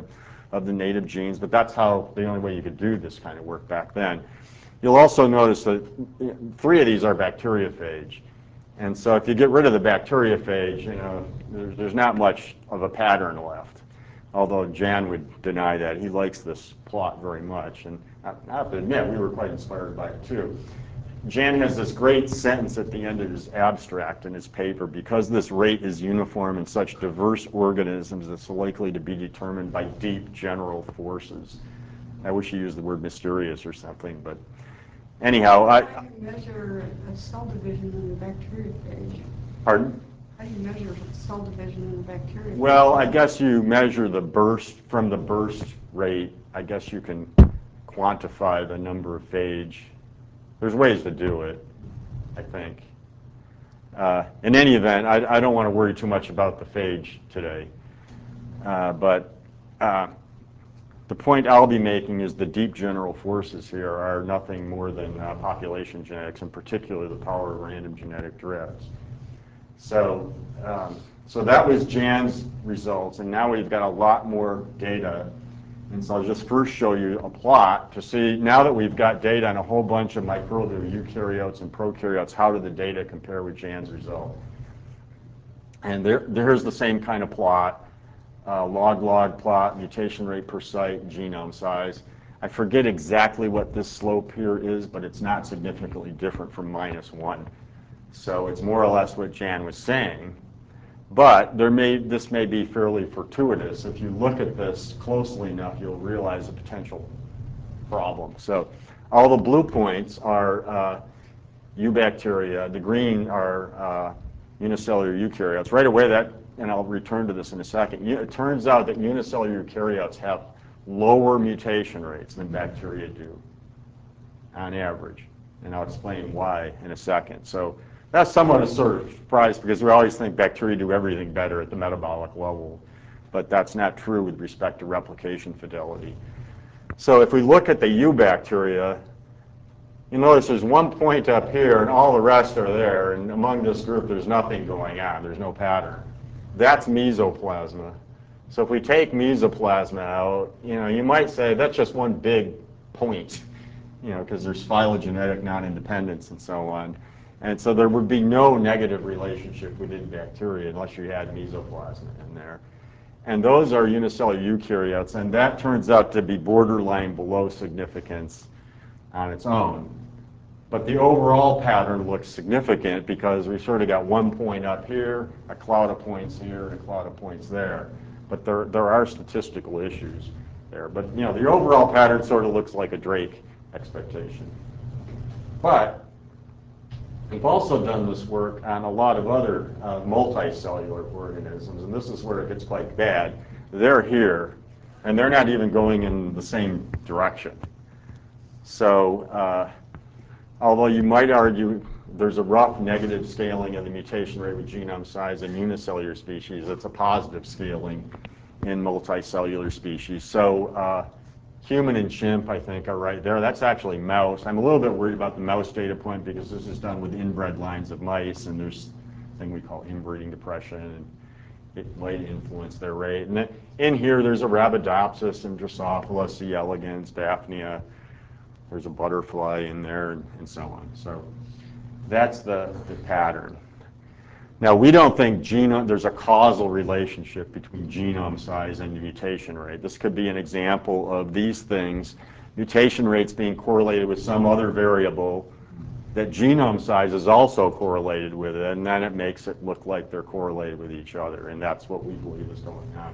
of the native genes, but that's how the only way you could do this kind of work back then. You'll also notice that 3 of these are bacteriophage. And so if you get rid of the bacteriophage, you know, there's not much of a pattern left. Although Jan would deny that. He likes this plot very much. And I have to admit, we were quite inspired by it too. Jan has this great sentence at the end of his abstract in his paper: because this rate is uniform in such diverse organisms, it's likely to be determined by deep general forces. I wish he used the word mysterious or something, but anyhow,
How do you measure a cell division in the bacteriophage?
Pardon?
How do you measure cell division in the bacteriophage?
Well, I guess you measure the burst from the burst rate. I guess you can quantify the number of phage. There's ways to do it, I think. In any event, I don't want to worry too much about the phage today. But the point I'll be making is the deep general forces here are nothing more than population genetics, in particular the power of random genetic drifts. So that was Jan's results, and now we've got a lot more data. And so I'll just first show you a plot to see, now that we've got data on a whole bunch of microbial eukaryotes and prokaryotes, how do the data compare with Jan's result? And there's the same kind of plot, log-log plot, mutation rate per site, genome size. I forget exactly what this slope here is, but it's not significantly different from -1. So it's more or less what Jan was saying. But this may be fairly fortuitous. If you look at this closely enough, you'll realize a potential problem. So all the blue points are eubacteria. The green are unicellular eukaryotes. Right away, and I'll return to this in a second, it turns out that unicellular eukaryotes have lower mutation rates than bacteria do on average. And I'll explain why in a second. So that's somewhat a sort of surprise, because we always think bacteria do everything better at the metabolic level, but that's not true with respect to replication fidelity. So if we look at the eubacteria, you notice there's one point up here and all the rest are there, and among this group there's nothing going on, there's no pattern. That's mesoplasma. So if we take mesoplasma out, you know, you might say that's just one big point, you know, because there's phylogenetic non-independence and so on. And so there would be no negative relationship within bacteria unless you had mesoplasma in there. And those are unicellular eukaryotes, and that turns out to be borderline below significance on its own. But the overall pattern looks significant because we sort of got one point up here, a cloud of points here, and a cloud of points there. But there are statistical issues there. But you know, the overall pattern sort of looks like a Drake expectation. But we've also done this work on a lot of other multicellular organisms, and this is where it gets quite bad. They're here, and they're not even going in the same direction. So although you might argue there's a rough negative scaling of the mutation rate with genome size in unicellular species, it's a positive scaling in multicellular species. So human and chimp, I think, are right there. That's actually mouse. I'm a little bit worried about the mouse data point because this is done with inbred lines of mice, and there's a thing we call inbreeding depression, and it might influence their rate. And then in here, there's a Arabidopsis and Drosophila, C. elegans, Daphnia. There's a butterfly in there, and so on. So that's the pattern. Now, we don't think there's a causal relationship between genome size and the mutation rate. This could be an example of these things, mutation rates being correlated with some other variable that genome size is also correlated with it, and then it makes it look like they're correlated with each other, and that's what we believe is going on.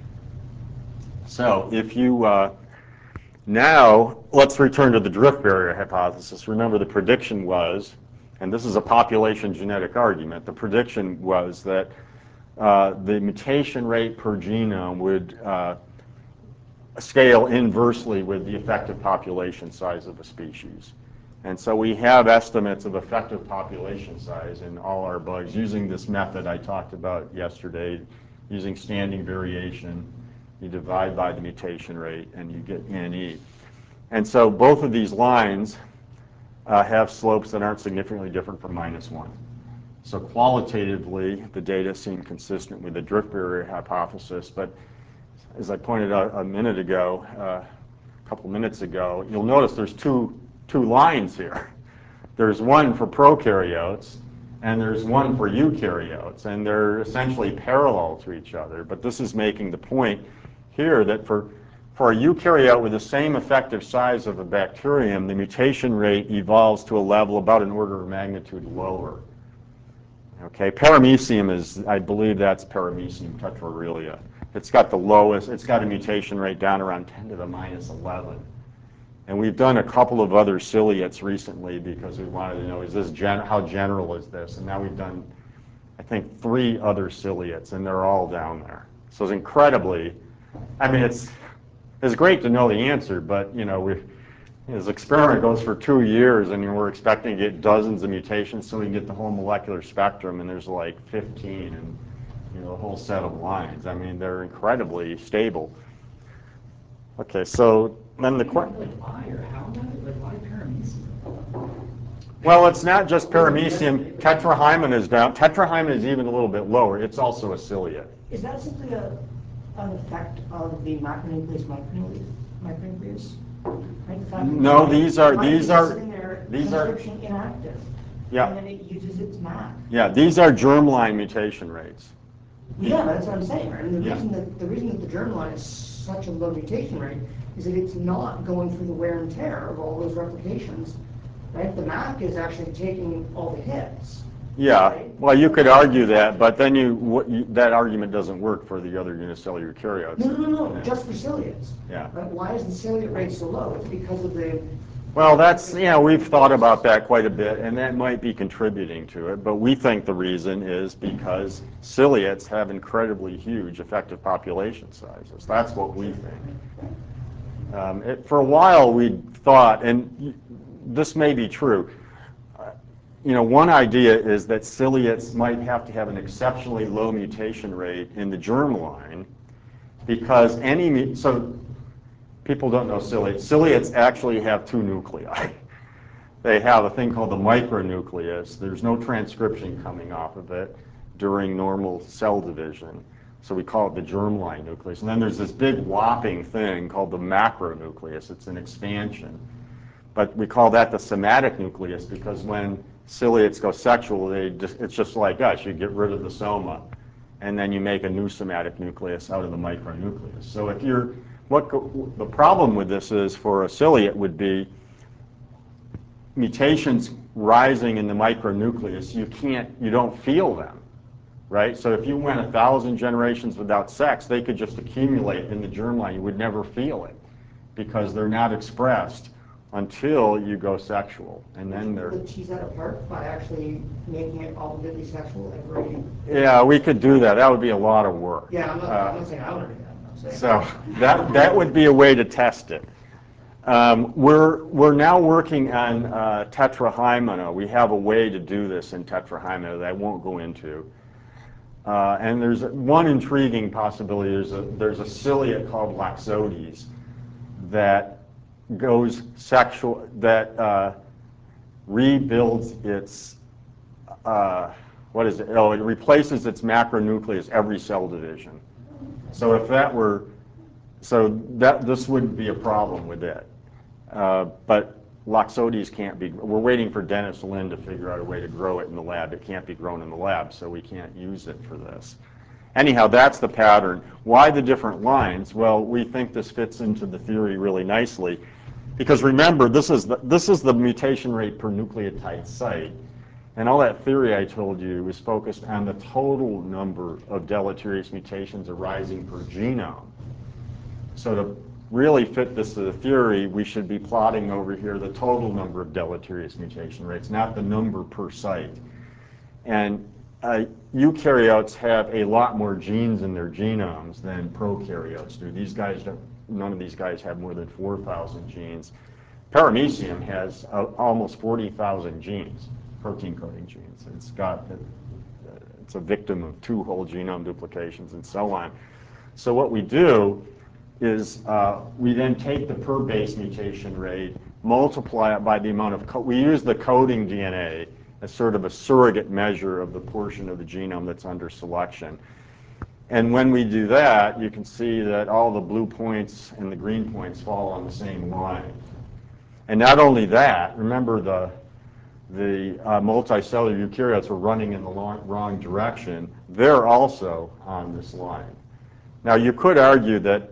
So if you, now let's return to the drift barrier hypothesis. Remember, the prediction was, and this is a population genetic argument, the prediction was that the mutation rate per genome would scale inversely with the effective population size of the species. And so we have estimates of effective population size in all our bugs using this method I talked about yesterday, using standing variation. You divide by the mutation rate and you get NE. And so both of these lines have slopes that aren't significantly different from -1. So qualitatively, the data seem consistent with the drift barrier hypothesis, but as I pointed out a minute ago, a couple minutes ago, you'll notice there's two lines here. There's one for prokaryotes, and there's one for eukaryotes, and they're essentially parallel to each other. But this is making the point here that for a eukaryote with the same effective size of a bacterium, the mutation rate evolves to a level about an order of magnitude lower. Okay, paramecium is, I believe that's paramecium tetraurelia. It's got the lowest, it's got a mutation rate down around 10 to the minus 11. And we've done a couple of other ciliates recently because we wanted to know, is this how general is this? And now we've done, I think, 3 other ciliates, and they're all down there. So it's incredibly, I mean, it's great to know the answer, but you know, this experiment goes for 2 years, and we're expecting to get dozens of mutations so we can get the whole molecular spectrum, and there's like 15 and you know, a whole set of lines. I mean, they're incredibly stable. Okay, so then the question.
Like why or how about it? Like why paramecium?
Well, it's not just paramecium. Tetrahymen is down. Tetrahymen is even a little bit lower. It's also a ciliate.
Is that simply an effect of the macronucleus micronucleus? Right? The fact that
No, these are
sitting there,
these are
transcription inactive.
Yeah.
And then it uses its MAC.
Yeah, these are germline mutation rates.
Yeah, that's what I'm saying. Right? And the
Yeah.
reason that the germline is such a low mutation rate is that it's not going through the wear and tear of all those replications. Right? The MAC is actually taking all the hits.
Yeah,
Right?
well, you could argue that, but then that argument doesn't work for the other unicellular eukaryotes.
No,
Yeah.
just for ciliates.
Yeah.
Right? Why is the ciliate rate so low? It's because of the...
Well, that's, you know, we've thought about that quite a bit, and that might be contributing to it, but we think the reason is because ciliates have incredibly huge effective population sizes. That's what we think. For a while, we thought, and this may be true, you know, one idea is that ciliates might have to have an exceptionally low mutation rate in the germline because so people don't know ciliates. Ciliates actually have 2 nuclei. They have a thing called the micronucleus. There's no transcription coming off of it during normal cell division. So we call it the germline nucleus. And then there's this big whopping thing called the macronucleus. It's an expansion. But we call that the somatic nucleus because when ciliates go sexual, it's just like us. You get rid of the soma, and then you make a new somatic nucleus out of the micronucleus. So if you're, the problem with this is for a ciliate would be mutations rising in the micronucleus. You don't feel them, right? So if you went 1,000 generations without sex, they could just accumulate in the germline. You would never feel it because they're not expressed until you go sexual, and then they're...
Could tease that apart by actually making it obligately sexual every...
Yeah, we could do that. That would be a lot of work.
Yeah, I'm not saying I would do that. I'm saying...
So that would be a way to test it. We're now working on tetrahymena. We have a way to do this in tetrahymena that I won't go into. And there's one intriguing possibility. There's a ciliate called Laxodes that goes sexual, that rebuilds its, what is it? Oh, it replaces its macronucleus every cell division. So if that were, this wouldn't be a problem with it. But Laxodes can't be, we're waiting for Dennis Lin to figure out a way to grow it in the lab. It can't be grown in the lab, so we can't use it for this. Anyhow, that's the pattern. Why the different lines? Well, we think this fits into the theory really nicely. Because remember, this is the mutation rate per nucleotide site. And all that theory I told you was focused on the total number of deleterious mutations arising per genome. So to really fit this to the theory, we should be plotting over here the total number of deleterious mutation rates, not the number per site. And eukaryotes have a lot more genes in their genomes than prokaryotes do. These guys don't. None of these guys have more than 4,000 genes. Paramecium has almost 40,000 genes, protein coding genes. It's a victim of 2 whole genome duplications and so on. So what we do is we then take the per base mutation rate, multiply it by the amount of, we use the coding DNA as sort of a surrogate measure of the portion of the genome that's under selection. And when we do that, you can see that all the blue points and the green points fall on the same line. And not only that, remember the multicellular eukaryotes were running in the wrong direction. They're also on this line. Now, you could argue that,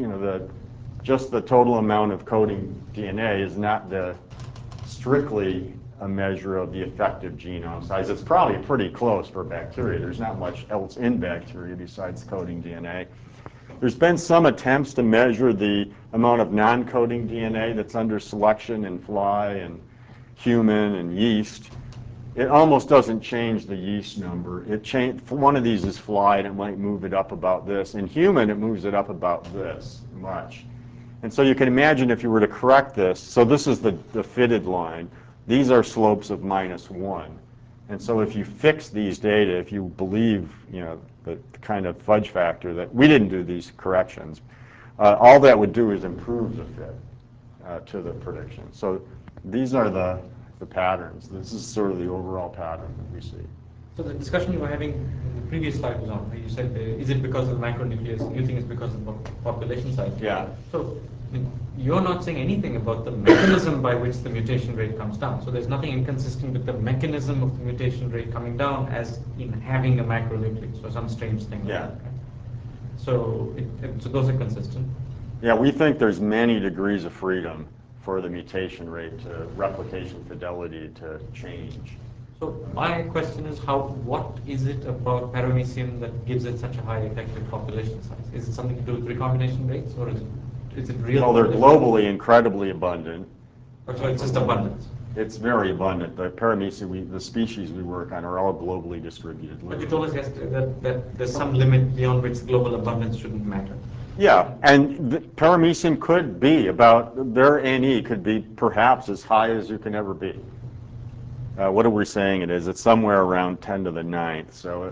just the total amount of coding DNA is not strictly a measure of the effective genome size. It's probably pretty close for bacteria. There's not much else in bacteria besides coding DNA. There's been some attempts to measure the amount of non-coding DNA that's under selection in fly and human and yeast. It almost doesn't change the yeast number. One of these is fly, and it might move it up about this. In human, it moves it up about this much. And so you can imagine if you were to correct this, so this is the fitted line. These are slopes of -1. And so if you fix these data, if you believe, the kind of fudge factor that we didn't do these corrections, all that would do is improve the fit to the prediction. So these are the patterns. This is sort of the overall pattern that we see.
So the discussion you were having in the previous slide was on, where you said, is it because of the micronucleus? You think it's because of the population size?
Yeah.
So you're not saying anything about the mechanism by which the mutation rate comes down. So there's nothing inconsistent with the mechanism of the mutation rate coming down as in having a macronucleus or some strange thing like
Yeah.
that. Right? So those are consistent.
Yeah, we think there's many degrees of freedom for the mutation rate to replication fidelity to change.
So my question is, what is it about paramecium that gives it such a high effective population size? Is it something to do with recombination rates, or is it real?
Well, they're globally incredibly abundant.
Or so it's just abundance?
It's very abundant. The paramecium, the species we work on, are all globally distributed.
But you told us yesterday that there's some limit beyond which global abundance shouldn't matter.
Yeah, and the paramecium could be their NE could be perhaps as high as you can ever be. What are we saying it is? It's somewhere around 10 to the 9th. So,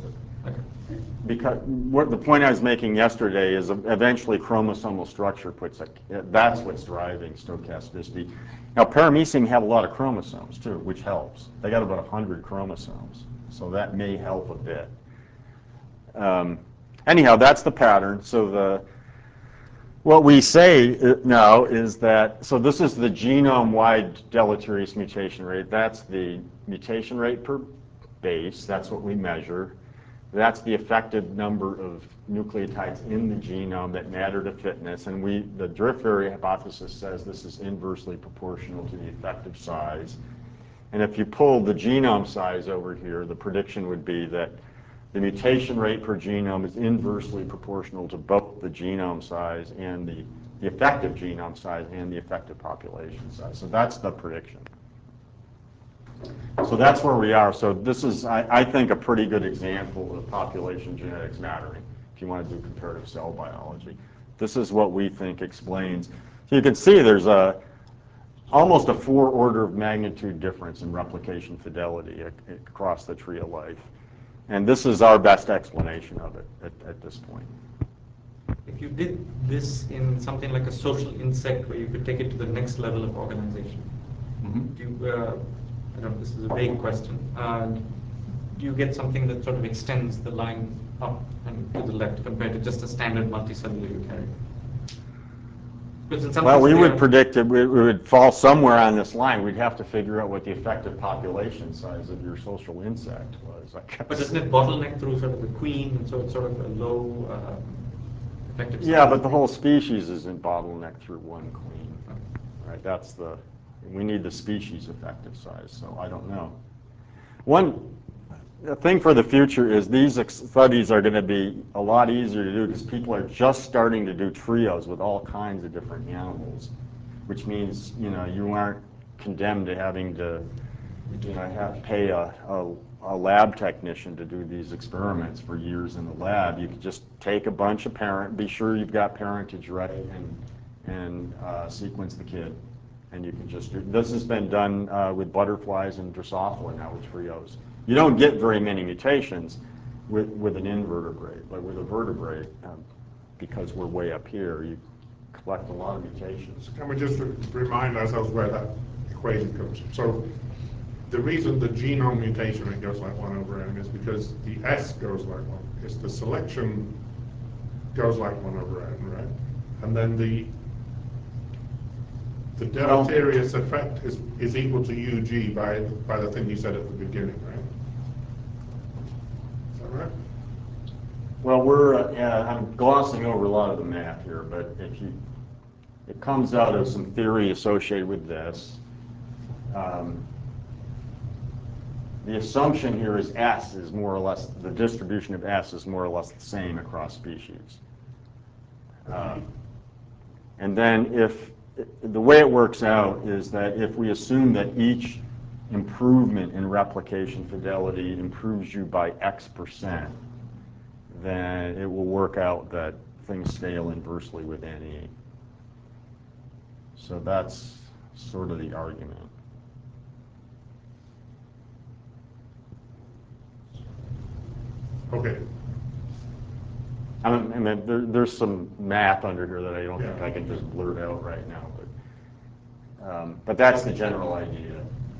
because the point I was making yesterday is eventually chromosomal structure that's what's driving stochasticity. Now, paramecium have a lot of chromosomes too, which helps. They got about 100 chromosomes, so that may help a bit. Anyhow, that's the pattern. So what we say now is that, so this is the genome-wide deleterious mutation rate. That's the mutation rate per base. That's what we measure. That's the effective number of nucleotides in the genome that matter to fitness. And the drift vary hypothesis says this is inversely proportional to the effective size. And if you pull the genome size over here, the prediction would be that the mutation rate per genome is inversely proportional to both the genome size and the effective genome size and the effective population size. So that's the prediction. So that's where we are. So this is, I think, a pretty good example of population genetics mattering, if you want to do comparative cell biology. This is what we think explains. So you can see there's almost a 4 order of magnitude difference in replication fidelity across the tree of life. And this is our best explanation of it at this point.
If you did this in something like a social insect where you could take it to the next level of organization, do you, I don't know, this is a vague question, do you get something that sort of extends the line up and to the left compared to just a standard multicellular eukaryote?
Well, we would predict it would fall somewhere on this line. We'd have to figure out what the effective population size of your social insect was, I guess.
But doesn't it bottleneck through sort of the queen, and so it's sort of a low effective size?
Yeah, but the whole species isn't bottlenecked through one queen. Right? We need the species effective size, so I don't know. One thing for the future is these studies are going to be a lot easier to do because people are just starting to do trios with all kinds of different animals, which means you aren't condemned to having to pay a lab technician to do these experiments for years in the lab. You could just take a bunch of be sure you've got parentage right, and sequence the kid. And you can just this has been done with butterflies and Drosophila now with trios. You don't get very many mutations with an invertebrate, but with a vertebrate, because we're way up here, you collect a lot of mutations.
Can we just remind ourselves where that equation comes from? So the reason the genome mutation rate goes like 1 over n is because the S goes like 1, because the selection goes like 1 over n, right? And then the deleterious effect is equal to UG by the thing you said at the beginning, right? Is that right?
Well, I'm glossing over a lot of the math here, but it comes out of some theory associated with this. The assumption here is S is more or less, the distribution of S is more or less the same across species. And then the way it works out is that if we assume that each improvement in replication fidelity improves you by X%, then it will work out that things scale inversely with NE. So that's sort of the argument.
Okay.
I mean, there's some math under here that I don't think I can just blurt out right now, but that's the general idea.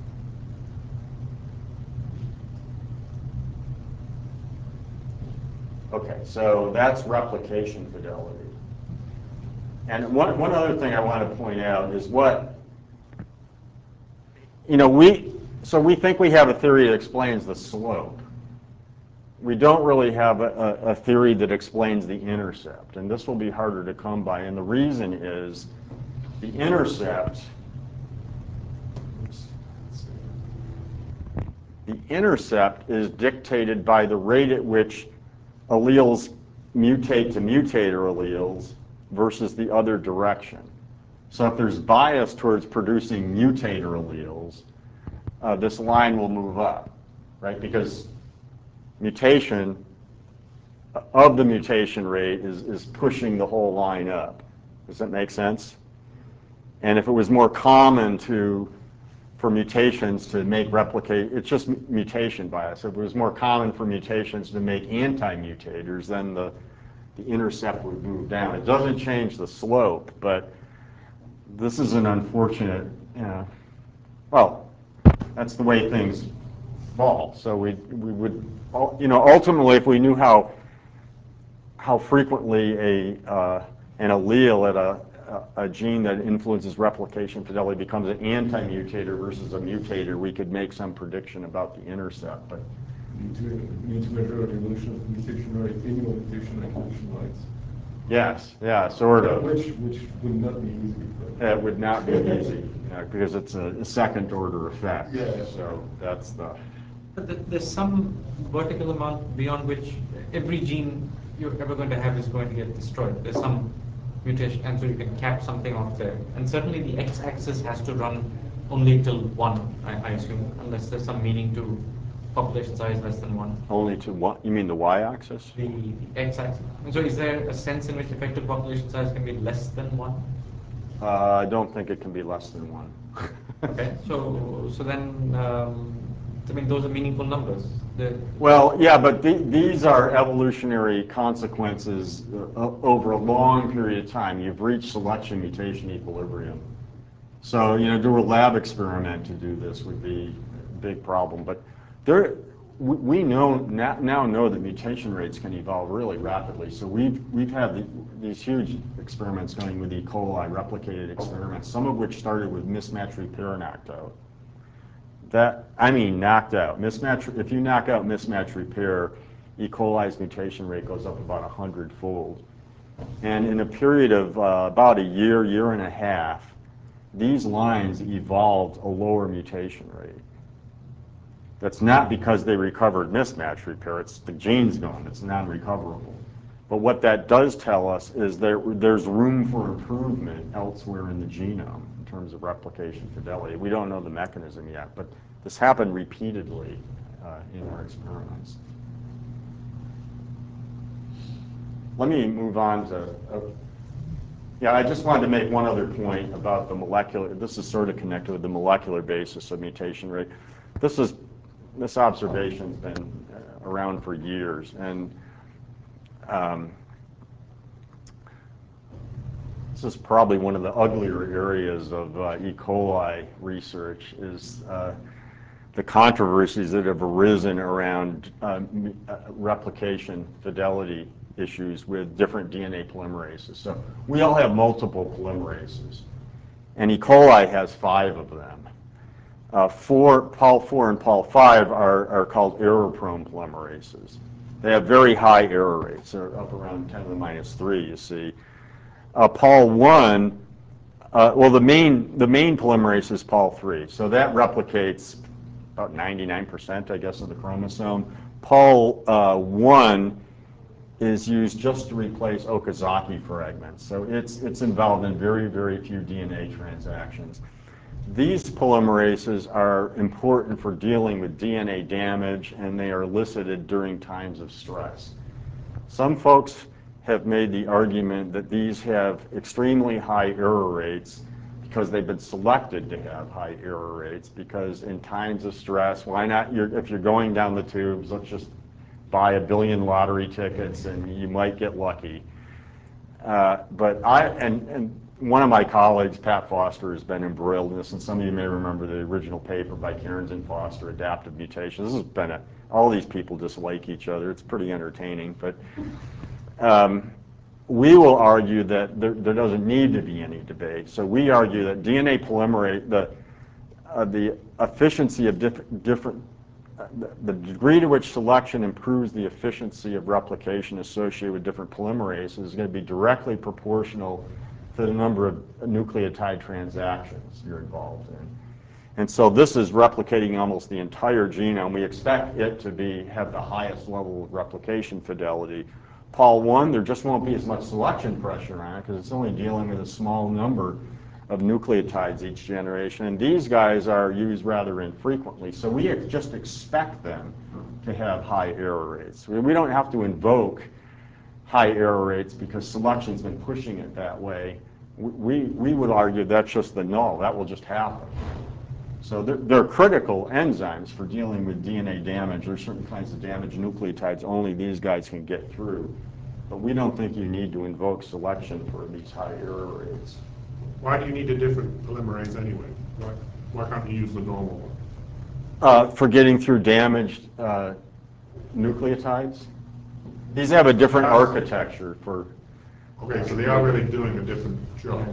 Okay, so that's replication fidelity. And one other thing I want to point out is we think we have a theory that explains the slope. We don't really have a theory that explains the intercept, and this will be harder to come by. And the reason is the intercept is dictated by the rate at which alleles mutate to mutator alleles versus the other direction. So if there's bias towards producing mutator alleles, this line will move up, right? Because mutation of the mutation rate is pushing the whole line up. Does that make sense? And if it was more common for mutations to make replicate, it's just mutation bias. If it was more common for mutations to make anti-mutators, then the intercept would move down. It doesn't change the slope, but this is an unfortunate, well, that's the way things fall. So we would, ultimately, if we knew how frequently an allele at a gene that influences replication fidelity becomes an anti-mutator versus a mutator, we could make some prediction about the intercept. But
you need to measure evolution of mutation rate in your mutation evolution rates.
Yes, yeah, sort of.
Which would not be easy.
It would not be easy, because it's a second order effect.
Yeah.
So that's the.
But there's some vertical amount beyond which every gene you're ever going to have is going to get destroyed. There's some mutation, and so you can cap something off there. And certainly the x-axis has to run only till 1, I assume, unless there's some meaning to population size less than 1.
Only to what? You mean the y-axis?
The x-axis. And so is there a sense in which effective population size can be less than 1?
I don't think it can be less than 1.
Okay, so then, I mean, those are meaningful numbers.
Well, yeah, but these are evolutionary consequences over a long period of time. You've reached selection mutation equilibrium. So, do a lab experiment to do this would be a big problem. But we now know that mutation rates can evolve really rapidly. So we've had these huge experiments going with E. coli, replicated experiments, some of which started with mismatch repair knocked out. Knocked out. Mismatch. If you knock out mismatch repair, E. coli's mutation rate goes up about 100-fold. And in a period of about a year and a half, these lines evolved a lower mutation rate. That's not because they recovered mismatch repair. It's the gene's gone. It's non-recoverable. But what that does tell us is there's room for improvement elsewhere in the genome in terms of replication fidelity. We don't know the mechanism yet, but this happened repeatedly in our experiments. Let me move on to, I just wanted to make one other point about the molecular, this is sort of connected with the molecular basis of mutation rate. This observation's been around for years, and this is probably one of the uglier areas of E. coli research, is the controversies that have arisen around replication fidelity issues with different DNA polymerases. So we all have multiple polymerases, and E. coli has 5 of them. Pol4 and Pol5 are called error-prone polymerases. They have very high error rates. They're up around 10 to the minus 3, you see. Pol1, well, the main polymerase is Pol3, so that replicates about 99%, I guess, of the chromosome. Pol1 is used just to replace Okazaki fragments, so it's involved in very, very few DNA transactions. These polymerases are important for dealing with DNA damage, and they are elicited during times of stress. Some folks have made the argument that these have extremely high error rates because they've been selected to have high error rates, because in times of stress, why not, if you're going down the tubes, let's just buy 1 billion lottery tickets and you might get lucky. But one of my colleagues, Pat Foster, has been embroiled in this, and some of you may remember the original paper by Cairns and Foster, Adaptive Mutations. This has been all these people just like each other. It's pretty entertaining, but we will argue that there doesn't need to be any debate. So we argue that DNA polymerase, the efficiency of the degree to which selection improves the efficiency of replication associated with different polymerases is going to be directly proportional to the number of nucleotide transactions you're involved in. And so this is replicating almost the entire genome. We expect it to have the highest level of replication fidelity. Pol1, there just won't be as much selection pressure on it because it's only dealing with a small number of nucleotides each generation. And these guys are used rather infrequently. So we just expect them to have high error rates. We don't have to invoke high error rates because selection's been pushing it that way. We would argue that's just the null. That will just happen. So they're critical enzymes for dealing with DNA damage. There's certain kinds of damaged nucleotides only these guys can get through. But we don't think you need to invoke selection for these high error rates.
Why do you need a different polymerase anyway? Why can't you use the normal one?
For getting through damaged nucleotides. These have a different architecture for...
Okay, so they are really doing a different job.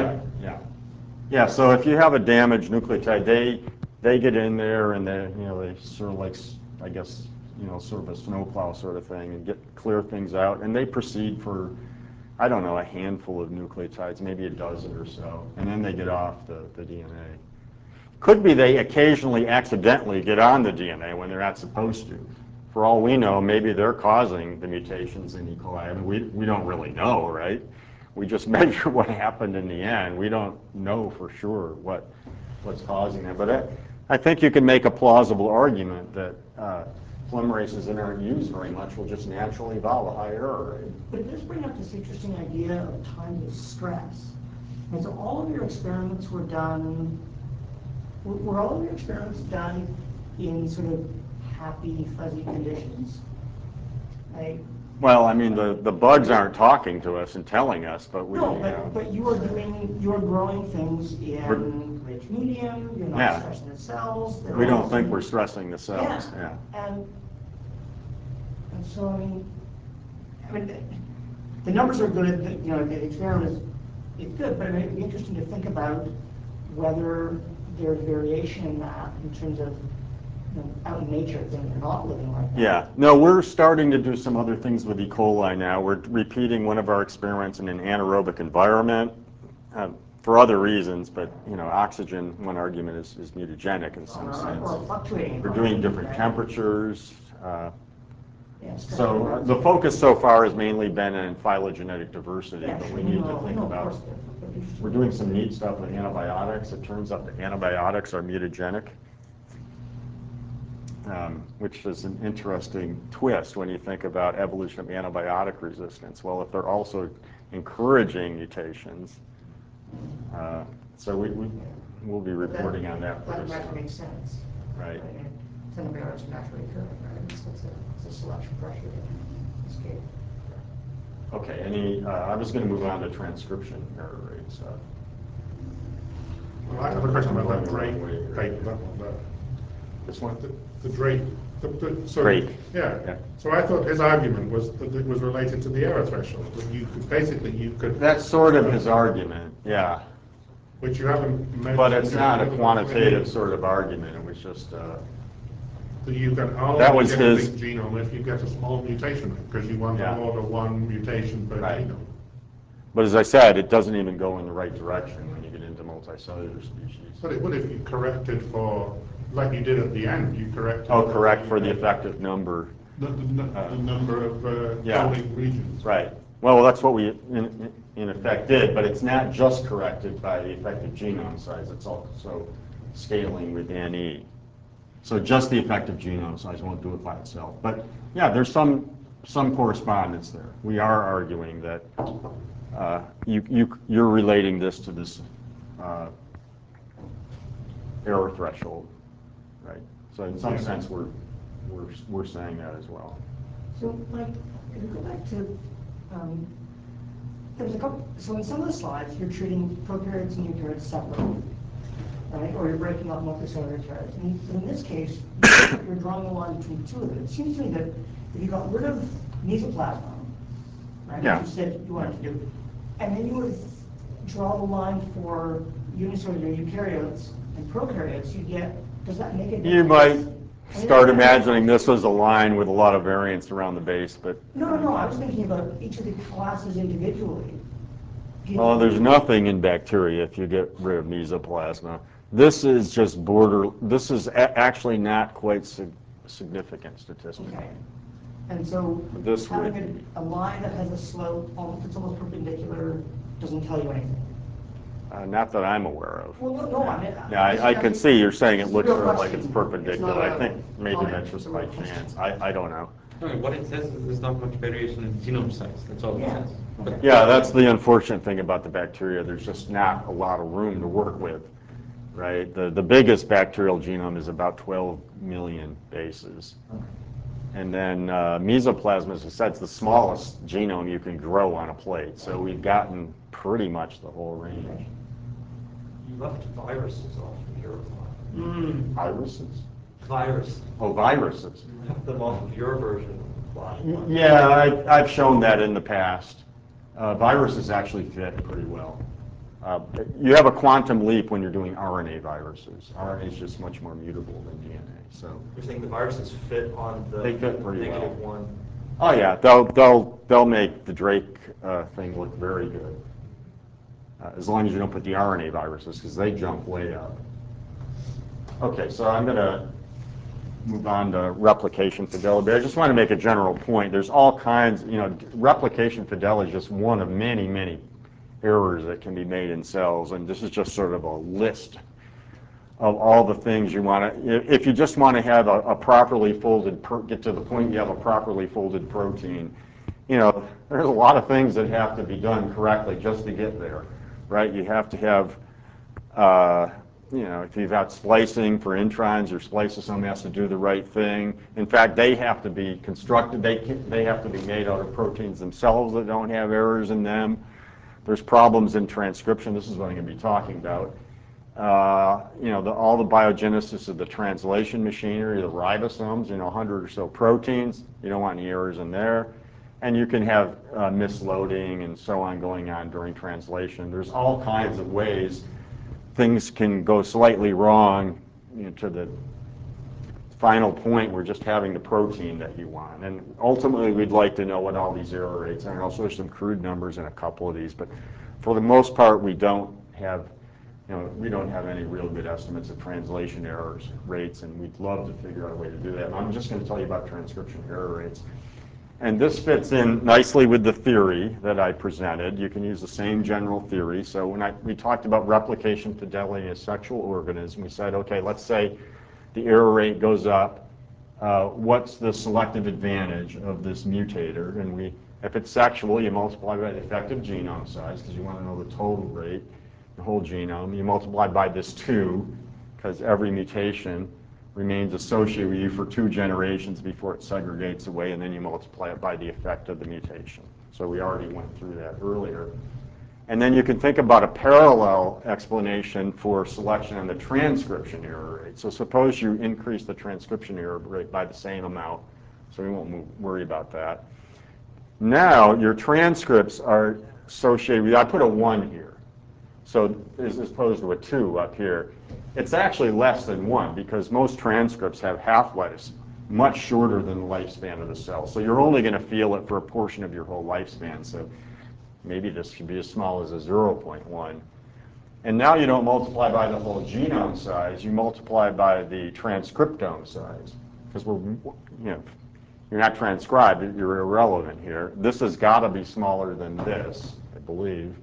Yeah, so if you have a damaged nucleotide, they get in there and they sort of like, I guess, sort of a snowplow sort of thing and clear things out, and they proceed for, I don't know, a handful of nucleotides, maybe a dozen or so, and then they get off the DNA. Could be they occasionally accidentally get on the DNA when they're not supposed to. For all we know, maybe they're causing the mutations in E. coli. I mean, we don't really know, right? We just measure what happened in the end. We don't know for sure what's causing that. But I think you can make a plausible argument that polymerases that aren't used very much will just naturally evolve a high error rate.
But it does bring up this interesting idea of times of stress. And so all of your experiments were done in sort of happy, fuzzy conditions?
Well, I mean, the bugs aren't talking to us and telling us, but we...
No, but you are growing things in rich medium, you're not stressing the cells.
We don't think we're stressing the cells, yeah.
And so, I mean, the numbers are good, the experiment is good, but it'd be interesting to think about whether there's variation in that in terms of out in nature, things are not living like that.
Yeah, no, we're starting to do some other things with E. coli now. We're repeating one of our experiments in an anaerobic environment for other reasons, but oxygen, one argument, is mutagenic in some sense.
Or fluctuating.
We're doing different temperatures. So the focus so far has mainly been in phylogenetic diversity, but we need to think about. We're doing some neat stuff with antibiotics. It turns out that antibiotics are mutagenic. Which is an interesting twist when you think about evolution of antibiotic resistance. Well, if they're also encouraging mutations, so we'll be reporting on that.
That makes sense.
Right.
Antibiotics naturally occurring, right? It's a selection pressure escape.
Okay. I was going to move on to transcription error rates.
Well, I have a question about that great paper. This one, the Drake. So,
Drake.
Yeah.
Yeah.
So I thought his argument was that it was related to the error threshold, that you could, basically, you could.
That's sort of his argument, yeah.
Which you haven't mentioned.
But it's not a quantitative sort of argument, it was just,
That you can
That
only
was
get a
his-
big genome if you get a small mutation, because you want
Yeah.
to order one mutation per
Right.
genome.
but as I said, it doesn't even go in the right direction when you get into multicellular species.
But it would if you corrected for, like you did at the end, you corrected.
Oh, correct for the effective number.
The number of
Yeah.
coding regions.
Right. Well, that's what we in effect did, but it's not just corrected by the effective genome size, it's also scaling with NE. So just the effective genome size won't do it by itself. But yeah, there's some correspondence there. We are arguing that you're relating this to this error threshold, right? So in some sense, we're saying that as well.
So, Mike, if we go back to, there's a couple, so in some of the slides, you're treating prokaryotes and eukaryotes separately, right? Or you're breaking up multicellular eukaryotes. And in this case, you're drawing a line between two of them. It seems to me that if you got rid of mesoplasma, right,
Yeah.
which you said you wanted to do, and then you would draw the line for unicellular eukaryotes and prokaryotes, you get, does that make a difference?
You might start imagining this as a line with a lot of variance around the base, but
No, I was thinking about each of the classes individually.
well, there's nothing in bacteria if you get rid of mesoplasma. This is just this is actually not quite significant statistically.
Okay. And so
This
having
would-
a line that has a slope, that's almost perpendicular, doesn't tell you anything.
Not that I'm aware of.
Well, no, I mean.
Yeah, I can see you're saying it looks
Real
sort of like it's
question.
perpendicular.
not
I
a
think maybe
comment,
that's just
it's a
by
real question.
chance. I don't know.
No, what it says is there's not much variation in genome size, that's all it
Yeah.
says.
Okay.
Yeah, that's the unfortunate thing about the bacteria. There's just not a lot of room to work with, right? The biggest bacterial genome is about 12 million bases. And then mesoplasma, as I said, it's the smallest genome you can grow on a plate. So we've gotten pretty much the whole range.
You left viruses off of your
Viruses?
virus.
Oh, viruses.
You left them off of your version of the plot.
Yeah, I've shown that in the past. Viruses actually fit pretty well. You have a quantum leap when you're doing RNA viruses. RNA is just much more mutable than DNA. So
You're saying the viruses fit on the
They fit pretty well.
-1.
oh yeah, they'll make the Drake thing look very good. As long as you don't put the RNA viruses, because they jump way up. Okay, so I'm going to move on to replication fidelity. I just want to make a general point. There's all kinds, replication fidelity is just one of many, many errors that can be made in cells, and this is just sort of a list of all the things you want to, if you just want to have a properly folded, get to the point you have a properly folded protein, there's a lot of things that have to be done correctly just to get there, right? You have to have, if you've got splicing for introns, your spliceosome has to do the right thing. In fact, they have to be constructed, they have to be made out of proteins themselves that don't have errors in them. There's problems in transcription. This is what I'm going to be talking about. All the biogenesis of the translation machinery, the ribosomes, 100 or so proteins. You don't want any errors in there. And you can have misloading and so on going on during translation. There's all kinds of ways things can go slightly wrong to the final point where just having the protein that you want. And ultimately, we'd like to know what all these error rates are. And I'll show some crude numbers in a couple of these. But for the most part, we don't have any real good estimates of translation errors rates, and we'd love to figure out a way to do that. And I'm just going to tell you about transcription error rates. And this fits in nicely with the theory that I presented. You can use the same general theory. So when we talked about replication fidelity in a sexual organism, we said, okay, let's say the error rate goes up. What's the selective advantage of this mutator? And if it's sexual, you multiply by the effective genome size because you want to know the total rate, the whole genome. You multiply by this 2 because every mutation remains associated with you for 2 generations before it segregates away, and then you multiply it by the effect of the mutation. So we already went through that earlier. And then you can think about a parallel explanation for selection and the transcription error rate. So suppose you increase the transcription error rate by the same amount, so we won't worry about that. Now your transcripts are associated with, I put a 1 here, so as opposed to a 2 up here. It's actually less than 1 because most transcripts have half-lives much shorter than the lifespan of the cell. So you're only going to feel it for a portion of your whole lifespan. So maybe this should be as small as a 0.1. And now you don't multiply by the whole genome size, you multiply by the transcriptome size. Because you're not transcribed, you're irrelevant here. This has got to be smaller than this, I believe.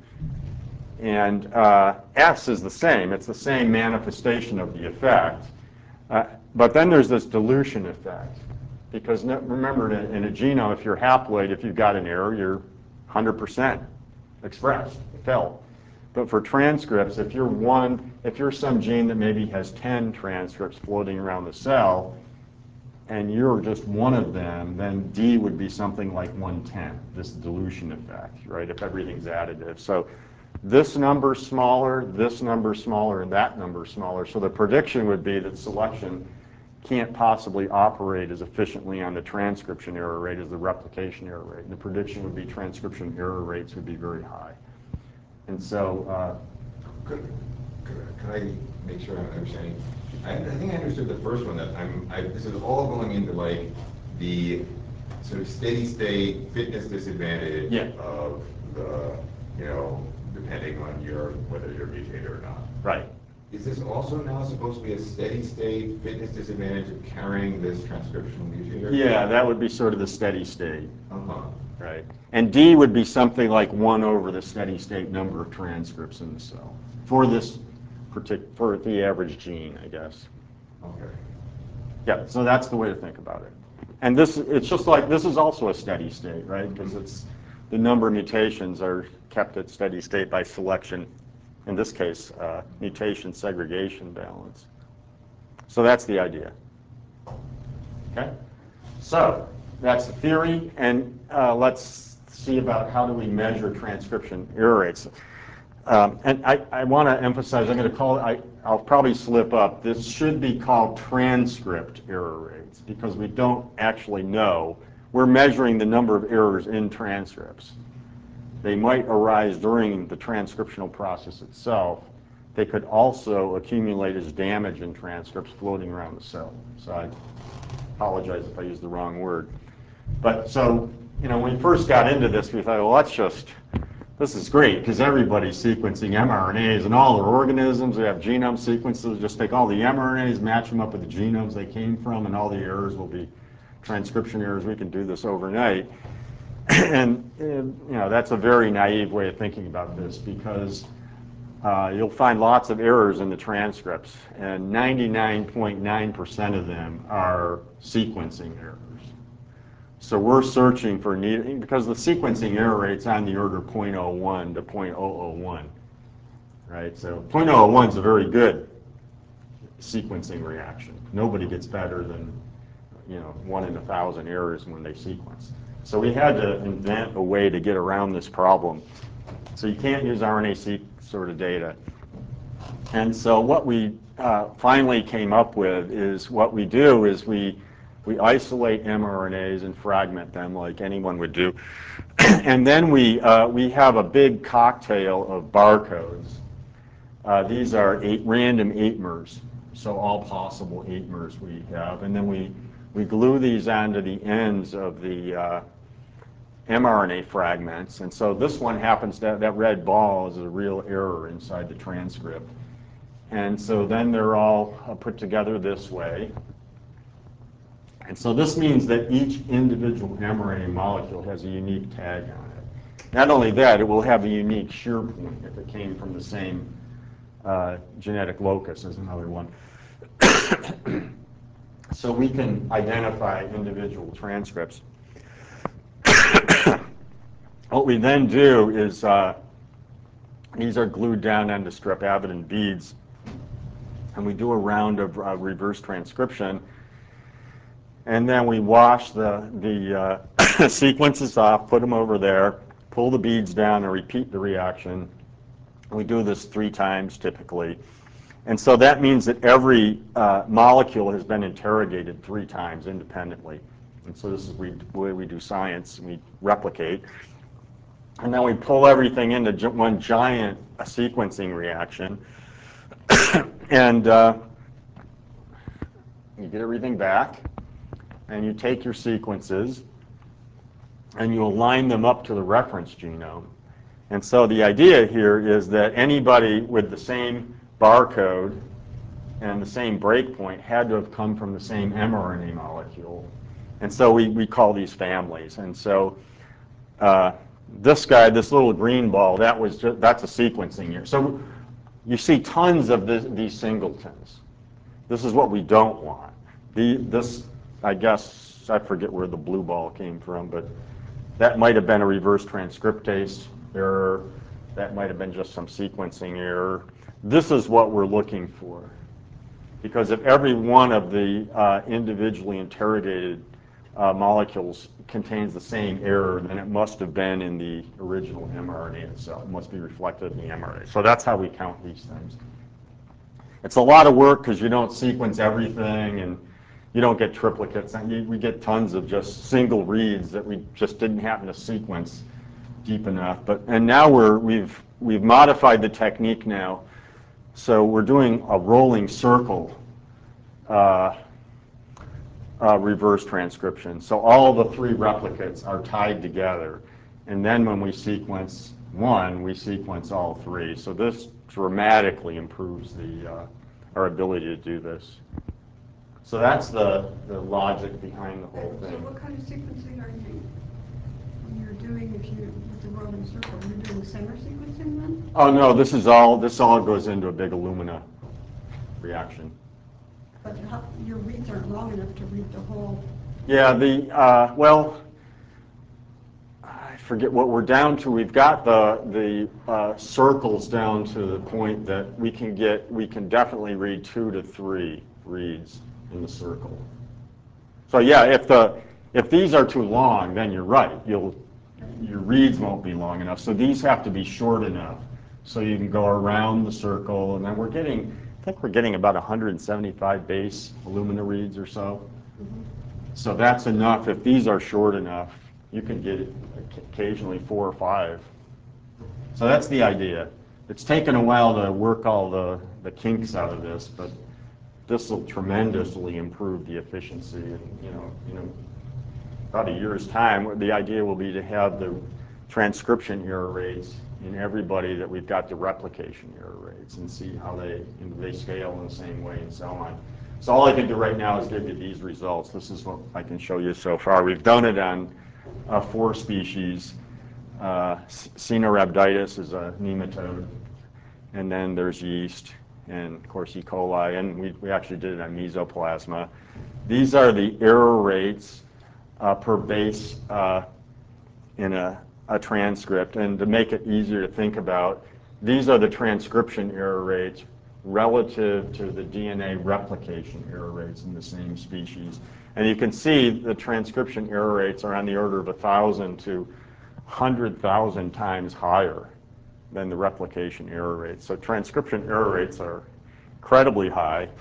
And S is the same. It's the same manifestation of the effect. But then there's this dilution effect. Because remember, in a genome, if you're haploid, if you've got an error, you're 100% expressed, felt. But for transcripts, if you're some gene that maybe has 10 transcripts floating around the cell, and you're just one of them, then D would be something like 1/10, this dilution effect, right, if everything's additive. So this number's smaller, this number's smaller, and that number's smaller. So the prediction would be that selection can't possibly operate as efficiently on the transcription error rate as the replication error rate. And the prediction would be transcription error rates would be very high. And so,
Could I make sure I'm understanding? I think I understood the first one, that this is all going into like the sort of steady state fitness disadvantage of the, depending on whether you're mutated or not.
right.
Is this also now supposed to be a steady state fitness disadvantage of carrying this transcriptional mutator?
Yeah, that would be sort of the steady state.
Uh-huh.
Right. And D would be something like 1 over the steady state number of transcripts in the cell for for the average gene, I guess.
Okay.
Yeah, so that's the way to think about it. And it's just like, this is also a steady state, right? Because the number of mutations are kept at steady state by selection, in this case, mutation segregation balance. So that's the idea. Okay? So that's the theory, and let's see about how do we measure transcription error rates. And I want to emphasize, I'm going to call it, I'll probably slip up, this should be called transcript error rates, because we don't actually know. We're measuring the number of errors in transcripts. They might arise during the transcriptional process itself. They could also accumulate as damage in transcripts floating around the cell. So I apologize if I used the wrong word. But so, when we first got into this, we thought, well, this is great, because everybody's sequencing mRNAs and all their organisms. They have genome sequences. Just take all the mRNAs, match them up with the genomes they came from, and all the errors will be transcription errors. We can do this overnight. And that's a very naive way of thinking about this, because you'll find lots of errors in the transcripts, and 99.9% of them are sequencing errors. So we're searching for because the sequencing error rate's on the order 0.01 to 0.001, right? So 0.001 is a very good sequencing reaction. Nobody gets better than 1 in 1,000 errors when they sequence. So we had to invent a way to get around this problem. So you can't use RNA-seq sort of data. And so what we finally came up with is what we do is we isolate mRNAs and fragment them like anyone would do. And then we have a big cocktail of barcodes. These are random 8-mers, so all possible 8-mers we have. And then we glue these onto the ends of the mRNA fragments. And so this one happens to have, that red ball is a real error inside the transcript. And so then they're all put together this way. And so this means that each individual mRNA molecule has a unique tag on it. Not only that, it will have a unique shear point if it came from the same genetic locus as another one. So we can identify individual transcripts. What we then do is, these are glued down onto strep beads, and we do a round of reverse transcription, and then we wash the sequences off, put them over there, pull the beads down and repeat the reaction. We do this 3 times typically. And so that means that every molecule has been interrogated 3 times independently. And so this is the way we do science. We replicate. And then we pull everything into one giant sequencing reaction. And you get everything back. And you take your sequences. And you align them up to the reference genome. And so the idea here is that anybody with the same barcode and the same breakpoint had to have come from the same mRNA molecule. And so we call these families. And so this guy, this little green ball, that's a sequencing year. So you see tons of these singletons. This is what we don't want. This, I guess, I forget where the blue ball came from, but that might have been a reverse transcriptase error. That might have been just some sequencing error. This is what we're looking for. Because if every one of the individually interrogated molecules contains the same error, then it must have been in the original mRNA itself. It must be reflected in the mRNA. So that's how we count these things. It's a lot of work because you don't sequence everything and you don't get triplicates. We get tons of just single reads that we just didn't happen to sequence deep enough. And now we've modified the technique now. So we're doing a rolling circle reverse transcription. So all the 3 replicates are tied together. And then when we sequence one, we sequence all 3. So this dramatically improves our ability to do this. So that's the logic behind the whole
So
thing.
what kind of sequencing are you're doing with the rolling circle? You're doing center sequencing then?
Oh no, this all goes into a big Illumina reaction.
But your reads aren't long enough to read the whole.
Yeah, well, I forget what we're down to. We've got the circles down to the point that we can definitely read 2 to 3 reads in the circle. So yeah, if these are too long, then you're right. Your reads won't be long enough. So these have to be short enough so you can go around the circle, and then I think we're getting about 175 base Illumina reads or so. So that's enough. If these are short enough, you can get occasionally 4 or 5. So that's the idea. It's taken a while to work all the kinks out of this, but this will tremendously improve the efficiency. And, about a year's time, the idea will be to have the transcription error rates in everybody that we've got the replication error rates and see how they scale in the same way and so on. So all I can do right now is give you these results. This is what I can show you so far. We've done it on 4 species. Caenorhabditis is a nematode, and then there's yeast, and of course E. coli, and we actually did it on Mesoplasma. These are the error rates per base in a transcript, and to make it easier to think about, these are the transcription error rates relative to the DNA replication error rates in the same species. And you can see the transcription error rates are on the order of 1,000 to 100,000 times higher than the replication error rates. So transcription error rates are incredibly high,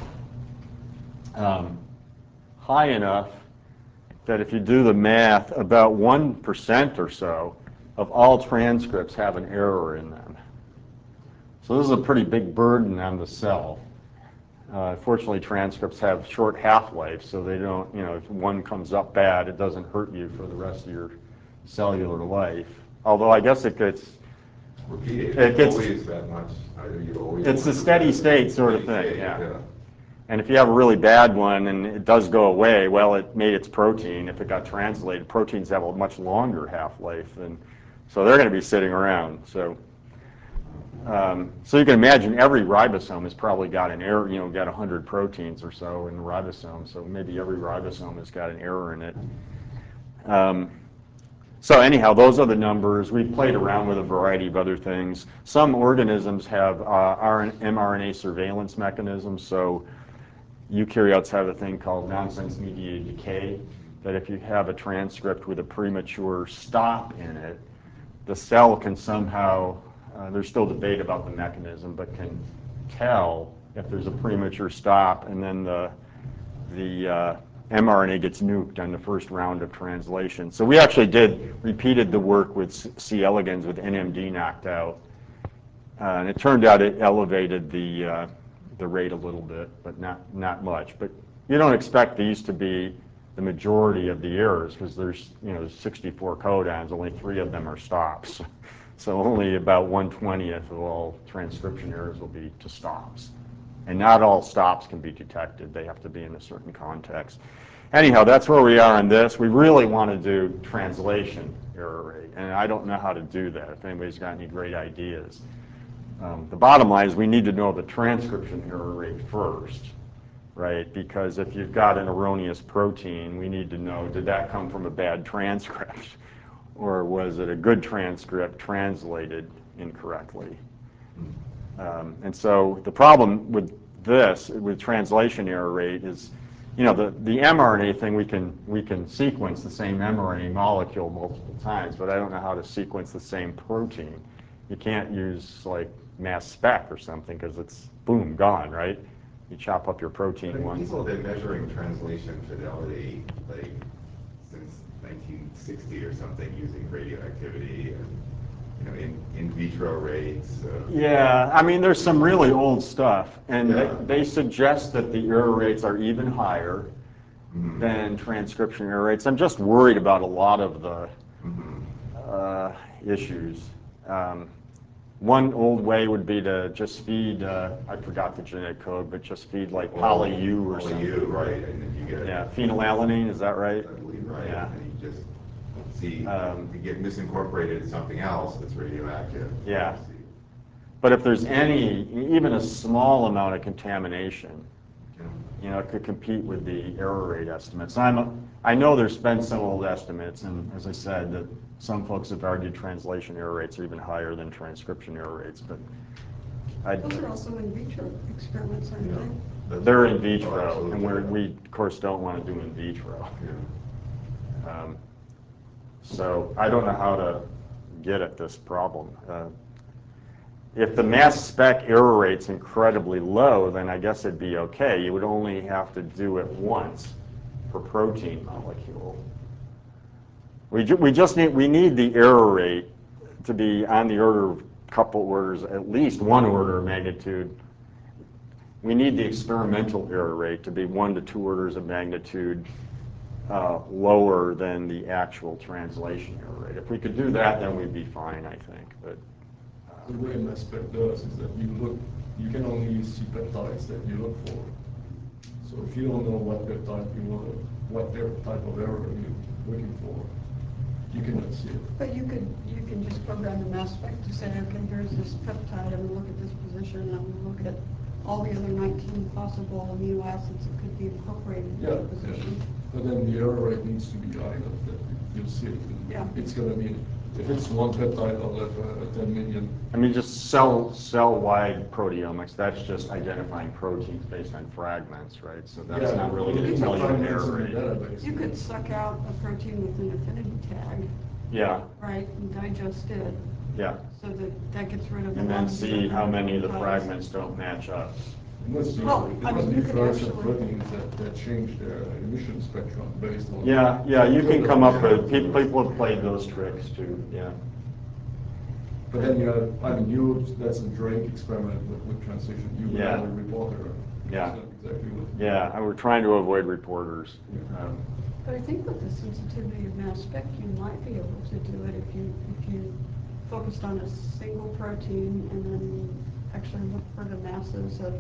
high enough that if you do the math, about 1% or so of all transcripts have an error in them. So this is a pretty big burden on the cell. Fortunately, transcripts have short half-life, so they don't, if one comes up bad, it doesn't hurt you for the rest of your cellular life. Although I guess it gets
Repeated.
It gets-
Always that much.
It's a steady state sort of thing, yeah. And if you have a really bad one and it does go away, well, it made its protein. If it got translated, proteins have a much longer half-life, and so they're going to be sitting around. So you can imagine every ribosome has probably got an error, got 100 proteins or so in the ribosome, so maybe every ribosome has got an error in it. So anyhow, those are the numbers. We've played around with a variety of other things. Some organisms have mRNA surveillance mechanisms, so eukaryotes have a thing called nonsense-mediated decay, that if you have a transcript with a premature stop in it, the cell can somehow, there's still debate about the mechanism, but can tell if there's a premature stop, and then the mRNA gets nuked on the first round of translation. So we actually repeated the work with C. elegans with NMD knocked out. And it turned out it elevated the rate a little bit, but not much. But you don't expect these to be the majority of the errors, because there's 64 codons, only 3 of them are stops. So only about 1/20th of all transcription errors will be to stops. And not all stops can be detected. They have to be in a certain context. Anyhow, that's where we are on this. We really want to do translation error rate, and I don't know how to do that, if anybody's got any great ideas. The bottom line is we need to know the transcription error rate first, right? Because if you've got an erroneous protein, we need to know, did that come from a bad transcript? Or was it a good transcript translated incorrectly? And so the problem with this, with translation error rate, is, the mRNA thing, we can sequence the same mRNA molecule multiple times, but I don't know how to sequence the same protein. You can't use like mass spec or something, because it's boom, gone, right? You chop up your protein once.
People have been measuring translation fidelity like since 1960 or something, using radioactivity and in vitro rates.
Yeah, I mean, there's some really old stuff, and they suggest that the error rates are even higher than transcription error rates. I'm just worried about a lot of the issues. One old way would be to just feed, I forgot the genetic code, but just feed like poly-U or something.
Poly-U, right, and then you get...
Yeah, phenylalanine, is that right?
I believe, right.
Yeah.
And you just see, you get misincorporated to something else that's radioactive.
Yeah. But if there's even a small amount of contamination, it could compete with the error rate estimates. I know there's been some old estimates, and as I said, that some folks have argued translation error rates are even higher than transcription error rates, but
Those are also in vitro experiments, aren't they?
they're in vitro, and we of course don't want to do in vitro. So I don't know how to get at this problem. If the mass spec error rate's incredibly low, then I guess it'd be okay. You would only have to do it once per protein molecule. We need the error rate to be on the order of a couple orders, at least 1 order of magnitude. We need the experimental error rate to be 1 to 2 orders of magnitude lower than the actual translation error rate. If we could do that, then we'd be fine, I think. But
the way mass spec does is that you can only see peptides that you look for. So if you don't know what peptide what type of error you're looking for, you cannot see it.
But you can just program the mass spec to say, okay, here's this peptide, I'm going to look at this position, I'm going to look at all the other 19 possible amino acids that could be incorporated in that position.
But then the error rate needs to be high enough that you'll see it.
Yeah.
It's going to be, if it's 1 peptide, I'll have 10 million.
I mean, just cell-wide proteomics, that's just identifying proteins based on fragments, right? So that's not really going to tell you an error rate.
You could suck out a protein with an affinity tag,
Yeah,
right, and digest it,
yeah.
so that gets rid of.
And then see how many of the
nucleotides.
fragments don't match up.
It must be,
Well,
it
I
must
mean,
be
you could
fluorescent
actually-
proteins that change their emission spectrum based on...
Yeah, you can come up with, people have played those tricks too, yeah.
But then you have, that's a Drake experiment with transition. You would have a reporter.
Yeah.
That's not exactly what...
Yeah, and we're trying to avoid reporters.
But I think with the sensitivity of mass spec, you might be able to do it if you focused on a single protein and then actually look for the masses of,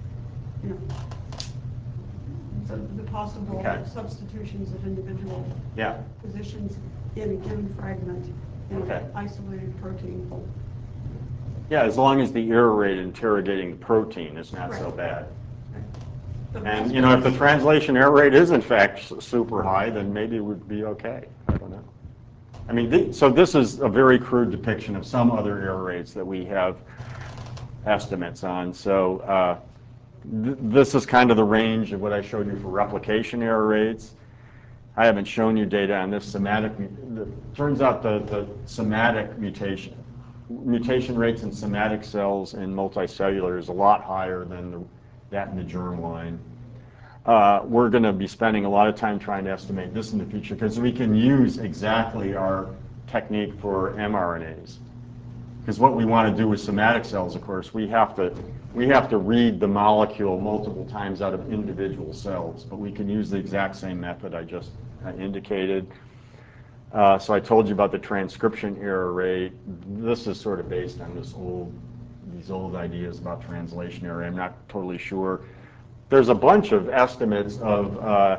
the possible substitutions of individual positions in a given fragment in an isolated protein.
Yeah, as long as the error rate interrogating the protein is not so bad. And if the translation error rate is in fact super high, then maybe it would be okay. I don't know. I mean, so this is a very crude depiction of some other error rates that we have estimates on. So this is kind of the range of what I showed you for replication error rates. I haven't shown you data on this somatic. Turns out the somatic mutation rates in somatic cells in multicellular is a lot higher than that in the germline. We're going to be spending a lot of time trying to estimate this in the future because we can use exactly our technique for mRNAs. Because what we want to do with somatic cells, of course, we have to read the molecule multiple times out of individual cells, but we can use the exact same method I just indicated. So I told you about the transcription error rate. This is sort of based on these old ideas about translation error. I'm not totally sure. There's a bunch of estimates of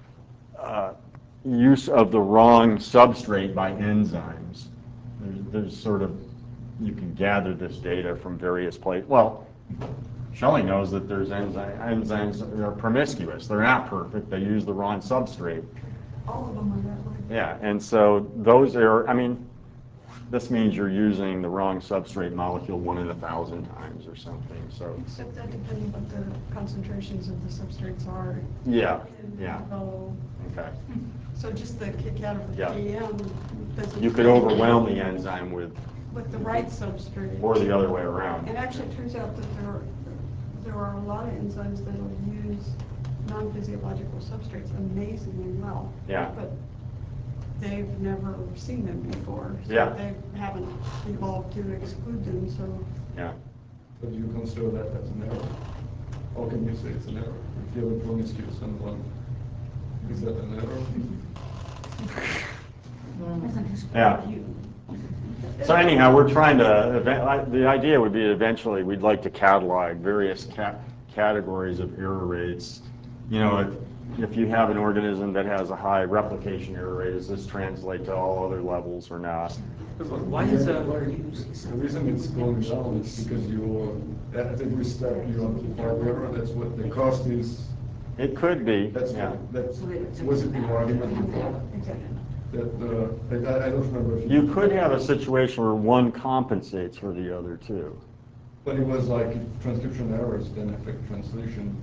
use of the wrong substrate by enzymes. There's sort of, you can gather this data from various places. Well, Shelley knows that there's enzymes that are promiscuous. They're not perfect. They use the wrong substrate.
All of them are that way.
Yeah, and so those are, I mean, this means you're using the wrong substrate molecule 1 in 1,000 times or something. So
Except that depending what the concentrations of the substrates are.
yeah,
in
yeah.
vivo.
Okay.
So just the kick out of the
Yeah.
GM doesn't.
You could overwhelm the enzyme with
With the right substrate.
or the other way around.
And actually, it turns out that there are a lot of enzymes that will use non-physiological substrates amazingly well.
Yeah.
But they've never seen them before. So
Yeah.
they haven't evolved to exclude them, so.
Yeah.
But you consider that as an error? How can you say it's an error? If you have a promiscuous enzyme, is that an error?
Yeah. So anyhow, we're trying to, the idea would be eventually we'd like to catalog various categories of error rates. You know, if you have an organism that has a high replication error rate, does this translate to all other levels or not?
Why is
The reason it's going down is because at every step you amplify the error. That's what the cost is.
It could be,
That's
yeah.
was it the argument before?
Exactly.
That I don't remember if
You could have a situation where one compensates for the other too.
But it was like if transcription errors then affect translation.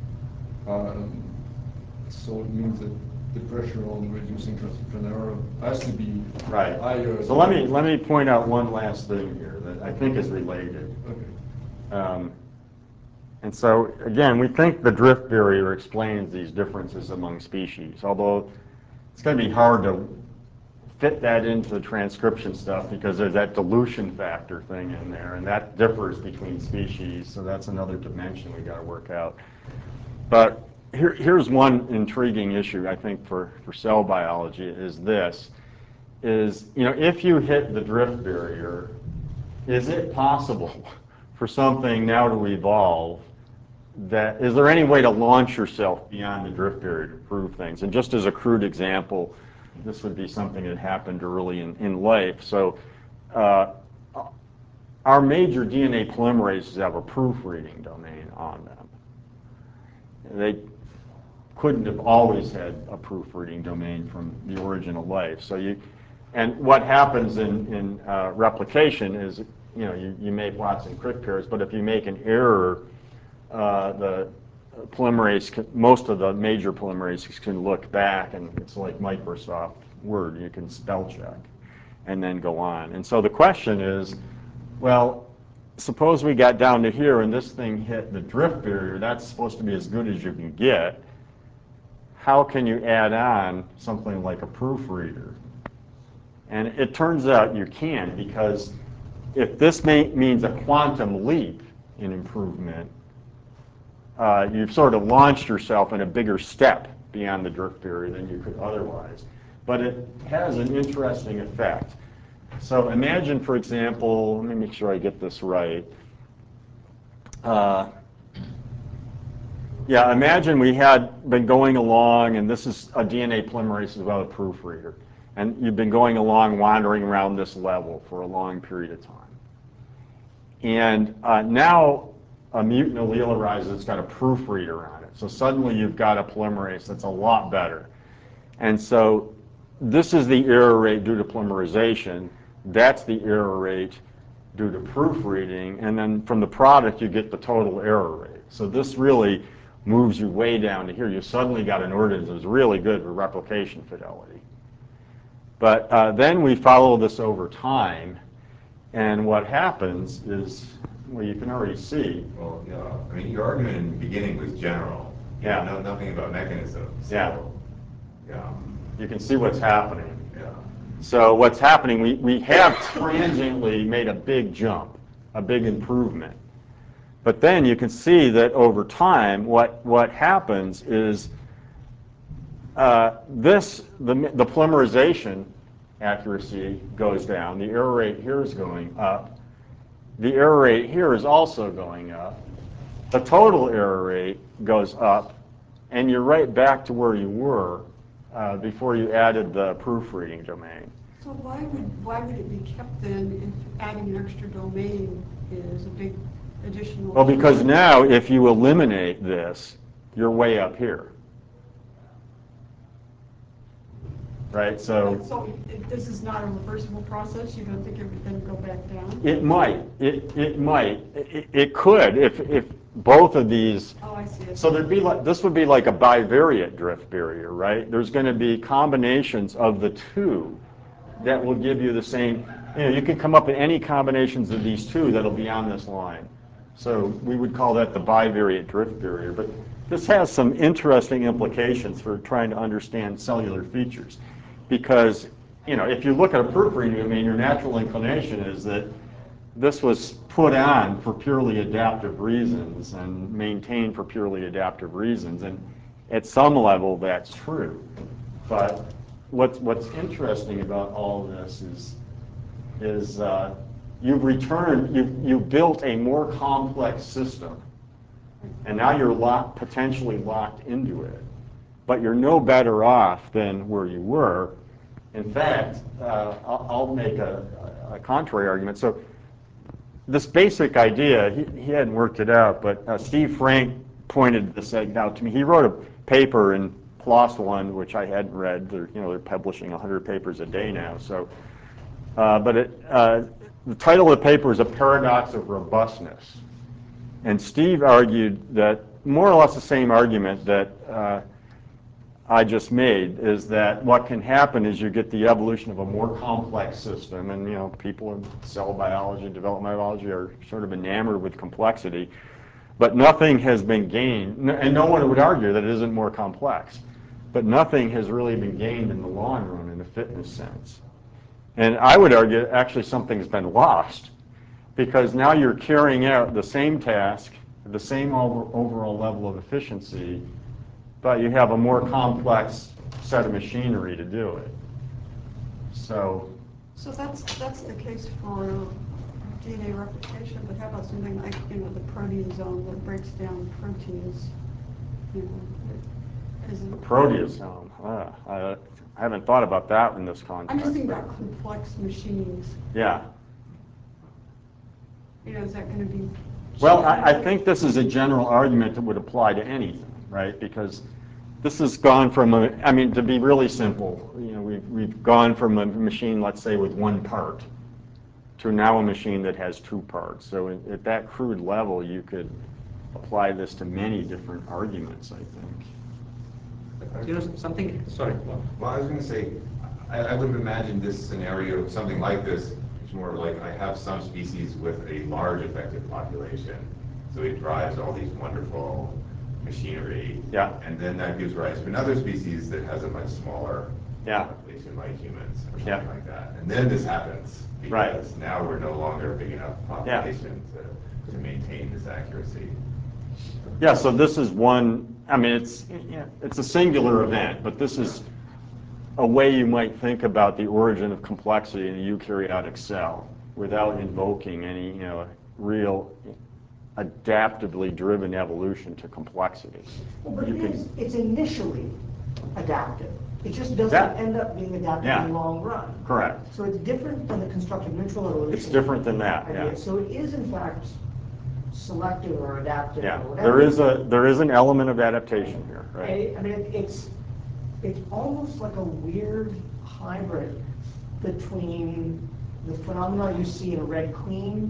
So it means that the pressure on reducing transcription error has to be
Right.
higher.
So let me point out one last thing here that I think is related.
Okay.
And so again, we think the drift barrier explains these differences among species, although it's going to be hard to fit that into the transcription stuff because there's that dilution factor thing in there, and that differs between species, so that's another dimension we got to work out. But here's one intriguing issue, I think, for cell biology is this, is, you know, if you hit the drift barrier, is it possible for something now to evolve that, is there any way to launch yourself beyond the drift barrier to prove things? And just as a crude example, this would be something that happened early in life. So our major DNA polymerases have a proofreading domain on them. They couldn't have always had a proofreading domain from the origin of life. So and what happens in replication is, you know, you make lots of encrypt pairs, but if you make an error, the polymerase, most of the major polymerases can look back, and it's like Microsoft Word. You can spell check and then go on. And so the question is, well, suppose we got down to here and this thing hit the drift barrier. That's supposed to be as good as you can get. How can you add on something like a proofreader? And it turns out you can, because if this means a quantum leap in improvement, you've sort of launched yourself in a bigger step beyond the drift barrier than you could otherwise. But it has an interesting effect. So imagine, for example, let me make sure I get this right. Yeah, imagine we had been going along, and this is a DNA polymerase without a proofreader. And you've been going along, wandering around this level for a long period of time. And now a mutant allele arises that's got a proofreader on it. So suddenly you've got a polymerase that's a lot better. And so this is the error rate due to polymerization. That's the error rate due to proofreading. And then from the product, you get the total error rate. So this really moves you way down to here. You suddenly got an organism that's really good for replication fidelity. But then we follow this over time, and what happens is, well, you can already see.
Well, yeah, I mean, your argument in the beginning was general. You
Yeah.
know nothing about mechanisms.
Yeah.
So, yeah.
You can see what's happening.
Yeah.
So what's happening, we have transiently made a big jump, a big improvement. But then you can see that over time, what happens is the polymerization accuracy goes down. The error rate here is going up. The error rate here is also going up. The total error rate goes up, and you're right back to where you were before you added the proofreading domain.
So why would it be kept then if adding an extra domain is a big additional?
Well, because now if you eliminate this, you're way up here. Right, so
This is not a reversible process? You don't think it would then go back down?
it might. It might. It could if both of these.
Oh, I see it.
So there'd be like, this would be like a bivariate drift barrier, right? There's going to be combinations of the two that will give you the same. You can come up with any combinations of these two that'll be on this line. So we would call that the bivariate drift barrier. But this has some interesting implications for trying to understand cellular features. Because, if you look at a proofreading domain, your natural inclination is that this was put on for purely adaptive reasons and maintained for purely adaptive reasons. And at some level, that's true. But what's interesting about all of this is you've built a more complex system, and now you're potentially locked into it. But you're no better off than where you were. In fact, I'll make a contrary argument. So this basic idea, he hadn't worked it out, but Steve Frank pointed this out to me. He wrote a paper in PLOS One, which I hadn't read. They're publishing 100 papers a day now. So, but the title of the paper is A Paradox of Robustness. And Steve argued that more or less the same argument that I just made, is that what can happen is you get the evolution of a more complex system, and people in cell biology and developmental biology are sort of enamored with complexity, but nothing has been gained, and no one would argue that it isn't more complex, but nothing has really been gained in the long run in a fitness sense. And I would argue actually something's been lost, because now you're carrying out the same task, the same overall level of efficiency, but you have a more complex set of machinery to do it. So
that's the case for DNA replication, but how about something like the proteasome that breaks down proteins?
The proteasome. I haven't thought about that in this context.
I'm just thinking about complex machines.
Yeah.
Is that going to be?
Well, I think this is a general argument that would apply to anything, right? Because this has gone from to be really simple, we've gone from a machine, let's say, with one part to now a machine that has two parts. So at that crude level, you could apply this to many different arguments, I think.
Sorry.
Well, I was going to say, I would have imagined this scenario, something like this, it's more like I have some species with a large effective population, so it drives all these wonderful machinery.
Yeah.
And then that gives rise to another species that has a much smaller
Yeah.
population, like humans, or something
Yeah.
like that. And then this happens, because
Right.
now we're no longer a big enough population to maintain this accuracy.
Yeah, so this is one, it's a singular event, but this is a way you might think about the origin of complexity in a eukaryotic cell without invoking any, real adaptively driven evolution to complexity.
Well, but it's initially adaptive. It just doesn't
Yeah.
end up being adaptive
Yeah.
in the long run.
Correct.
So it's different than the constructive neutral evolution.
It's different than that,
idea.
yeah.
So it is in fact selective or adaptive
Yeah,
or whatever.
there is an element of adaptation here, right?
It's almost like a weird hybrid between the phenomena you see in Red Queen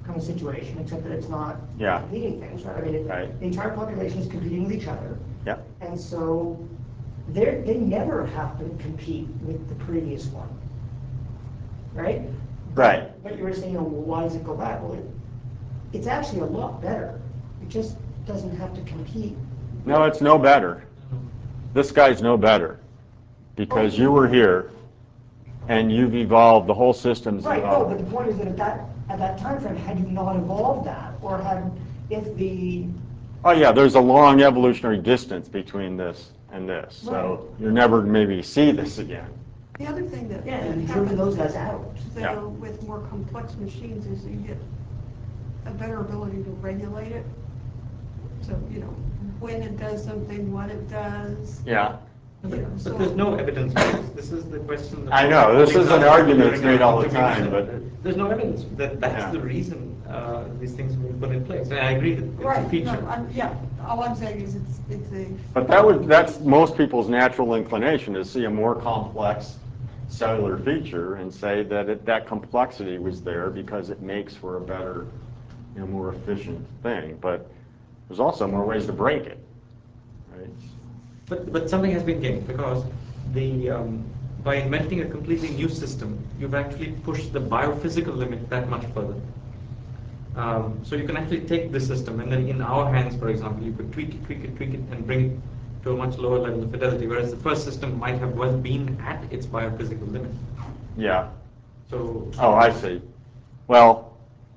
kind of situation, except that it's not
Yeah.
competing things, right? I mean,
Right.
the entire population is competing with each other.
Yeah.
And so they never have to compete with the previous one, right?
Right.
But you were saying, well, why does it go back? Well, it's actually a lot better. It just doesn't have to compete.
No, it's no better. This guy's no better because you were here and you've evolved, the whole system's
Right, no,
evolved.
but the point is that at that time frame, had you not evolved that, or if the,
Oh yeah, there's a long evolutionary distance between this and this, so
Right.
you'll never maybe see this again.
The other thing that
yeah,
that
you driven those
happens,
guys out.
Yeah.
though, with more complex machines is you get a better ability to regulate it. So, when it does something, what it does.
Yeah.
So-
But there's no evidence for this. This is the question. That
I know, this is an argument that's made all the time, but
There's no evidence that that's
Yeah.
the reason these things were put in place. And I agree that it's a
Right,
feature.
no, yeah, all I'm saying is it's a.
But that's most people's natural inclination, is see a more complex cellular feature and say that that complexity was there because it makes for a better, more efficient thing. But there's also more ways to break it, right?
But something has been gained because by inventing a completely new system, you've actually pushed the biophysical limit that much further. So you can actually take this system and then in our hands, for example, you could tweak it, and bring it to a much lower level of fidelity, whereas the first system might have well been at its biophysical limit.
Yeah.
So.
Oh, I see. Well,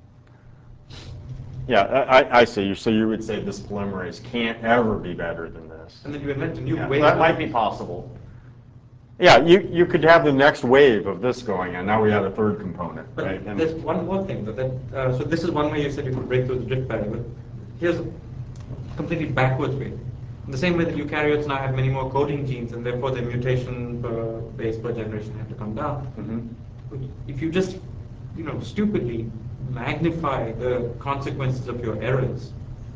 yeah, I see. So you would say this polymerase can't ever be better than this.
And then you invent a new
Yeah,
way.
that might be possible. Yeah, you could have the next wave of this going on. Now we have a third component,
But
right? And
there's one more thing. So this is one way you said you could break through the drift barrier. But here's a completely backwards way. In the same way that eukaryotes now have many more coding genes, and therefore their mutation base per generation have to come down.
Mhm.
If you just, stupidly magnify the consequences of your errors,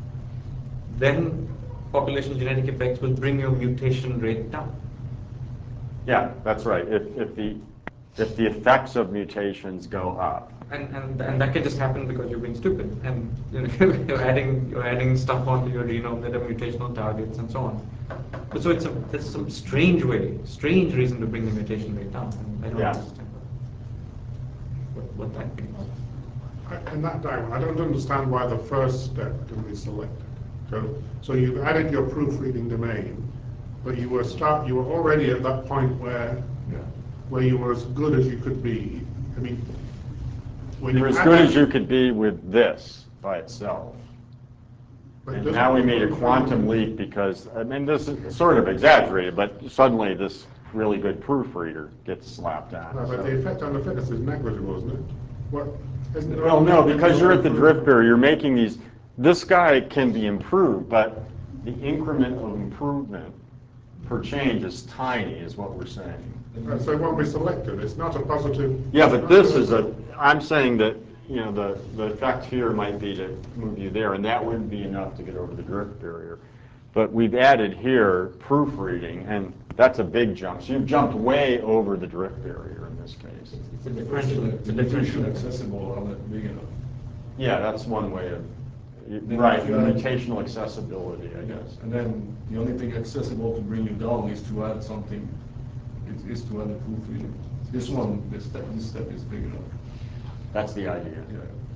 then population genetic effects will bring your mutation rate down.
Yeah, that's right. If the effects of mutations go up.
And that can just happen because you're being stupid, and you're adding stuff onto your genome that are mutational targets and so on. But so it's some strange reason to bring the mutation rate down. And I don't
Yeah.
understand what that means.
In that diagram, I don't understand why the first step can be selected. So you've added your proofreading domain, but you were already at that point where you were as good as you could be. I mean, when
You're
you
as
add
good
that-
as you could be with this by itself.
but
And
doesn't
now we
the
made a
proofreading-
quantum leap because, I mean, this is sort of exaggerated, but suddenly this really good proofreader gets slapped on.
No, but
so.
the effect on the fitness is negligible, isn't it? Isn't it?
Well, no, because you're at the drift barrier, you're making these, this guy can be improved, but the increment of improvement per change is tiny, is what we're saying.
So it won't be selected. It's not a positive.
Yeah, but this is I'm saying that, the effect here might be to move you there, and that wouldn't be enough to get over the drift barrier. But we've added here proofreading, and that's a big jump. So you've jumped way over the drift barrier in this case.
It's a differential. It's a
The
differential.
mutation accessible are not big enough.
Yeah, that's one way of, right, the mutational accessibility, I guess.
And then the only thing accessible to bring you down is to add something, is to add a proofreading. This step is big enough.
That's the idea.
Yeah.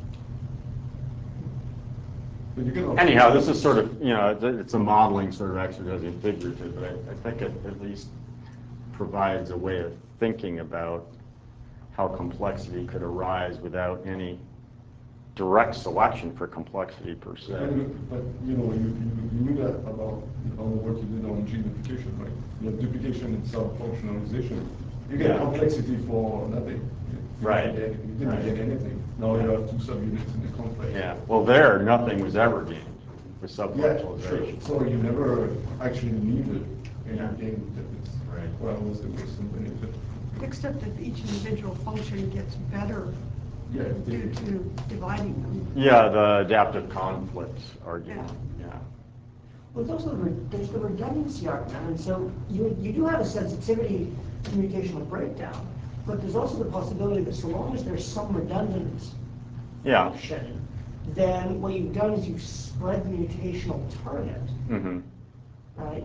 But you can also-
Anyhow, this is sort of, it's a modeling sort of exercise, figurative, but I think it at least provides a way of thinking about how complexity could arise without any direct selection for complexity per se.
But you knew that about all the work you did on gene duplication, right? You have duplication and sub-functionalization. You get
Yeah.
complexity for nothing.
Right.
You didn't
Right.
get anything. Now you have two subunits in the complex.
Yeah, well there, nothing was ever gained with
Yeah, sure.
subfunctionalization.
So you never actually needed any
Yeah.
gain difference.
Right.
Well, was the some benefit.
Except that each individual function gets better
Yeah.
due to dividing them.
Yeah, the adaptive conflict argument, yeah.
Well, there's the redundancy argument, and so you do have a sensitivity to mutational breakdown, but there's also the possibility that so long as there's some redundant
Yeah.
function, then what you've done is you've spread the mutational target,
Mm-hmm.
right?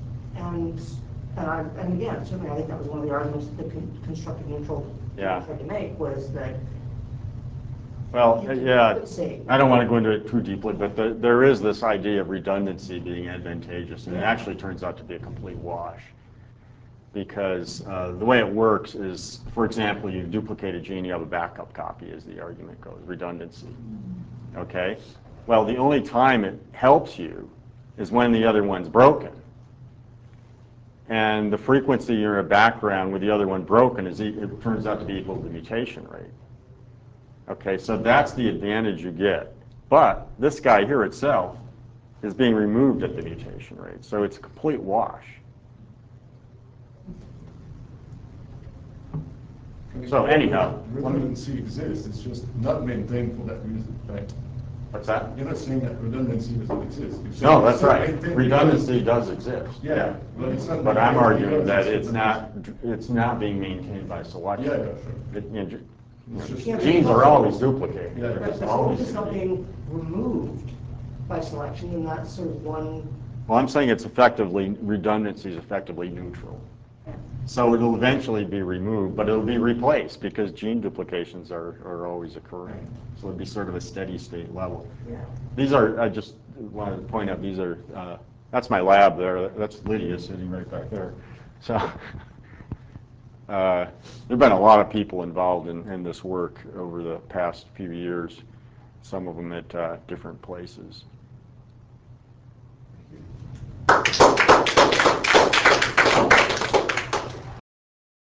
And again, certainly I think that was one of the arguments that the constructive neutral
Yeah.
tried to make, was that
Well,
you could
yeah,
say-
I don't want to go into it too deeply, but there is this idea of redundancy being advantageous, and it actually turns out to be a complete wash. Because the way it works is, for example, you duplicate a gene, you have a backup copy, as the argument goes, redundancy. Okay? Well, the only time it helps you is when the other one's broken. And the frequency in a background with the other one broken it turns out to be equal to the mutation rate. Okay, so that's the advantage you get. But this guy here itself is being removed at the mutation rate, so it's a complete wash. So anyhow,
redundancy exists, it's just not maintained for that reason, right?
what's that?
You're not saying that redundancy doesn't exist. You're saying
No, that's
it's not
right.
maintained
Redundancy
because-
does exist.
Yeah, but it's not.
But I'm
maintained
arguing
because
that
redundancy.
it's not being maintained by selection.
Yeah, yeah, sure.
It's
just-
genes are always duplicating.
Yeah,
They're
But
just
it's
always
just not being removed by selection, and that's sort of one.
Well, I'm saying redundancy is effectively neutral. So it'll eventually be removed, but it'll be replaced because gene duplications are always occurring. So it'd be sort of a steady state level.
Yeah.
These are, I just wanted to point out, these are, that's my lab there. That's Lydia sitting right back there. So there've been a lot of people involved in this work over the past few years, some of them at different places.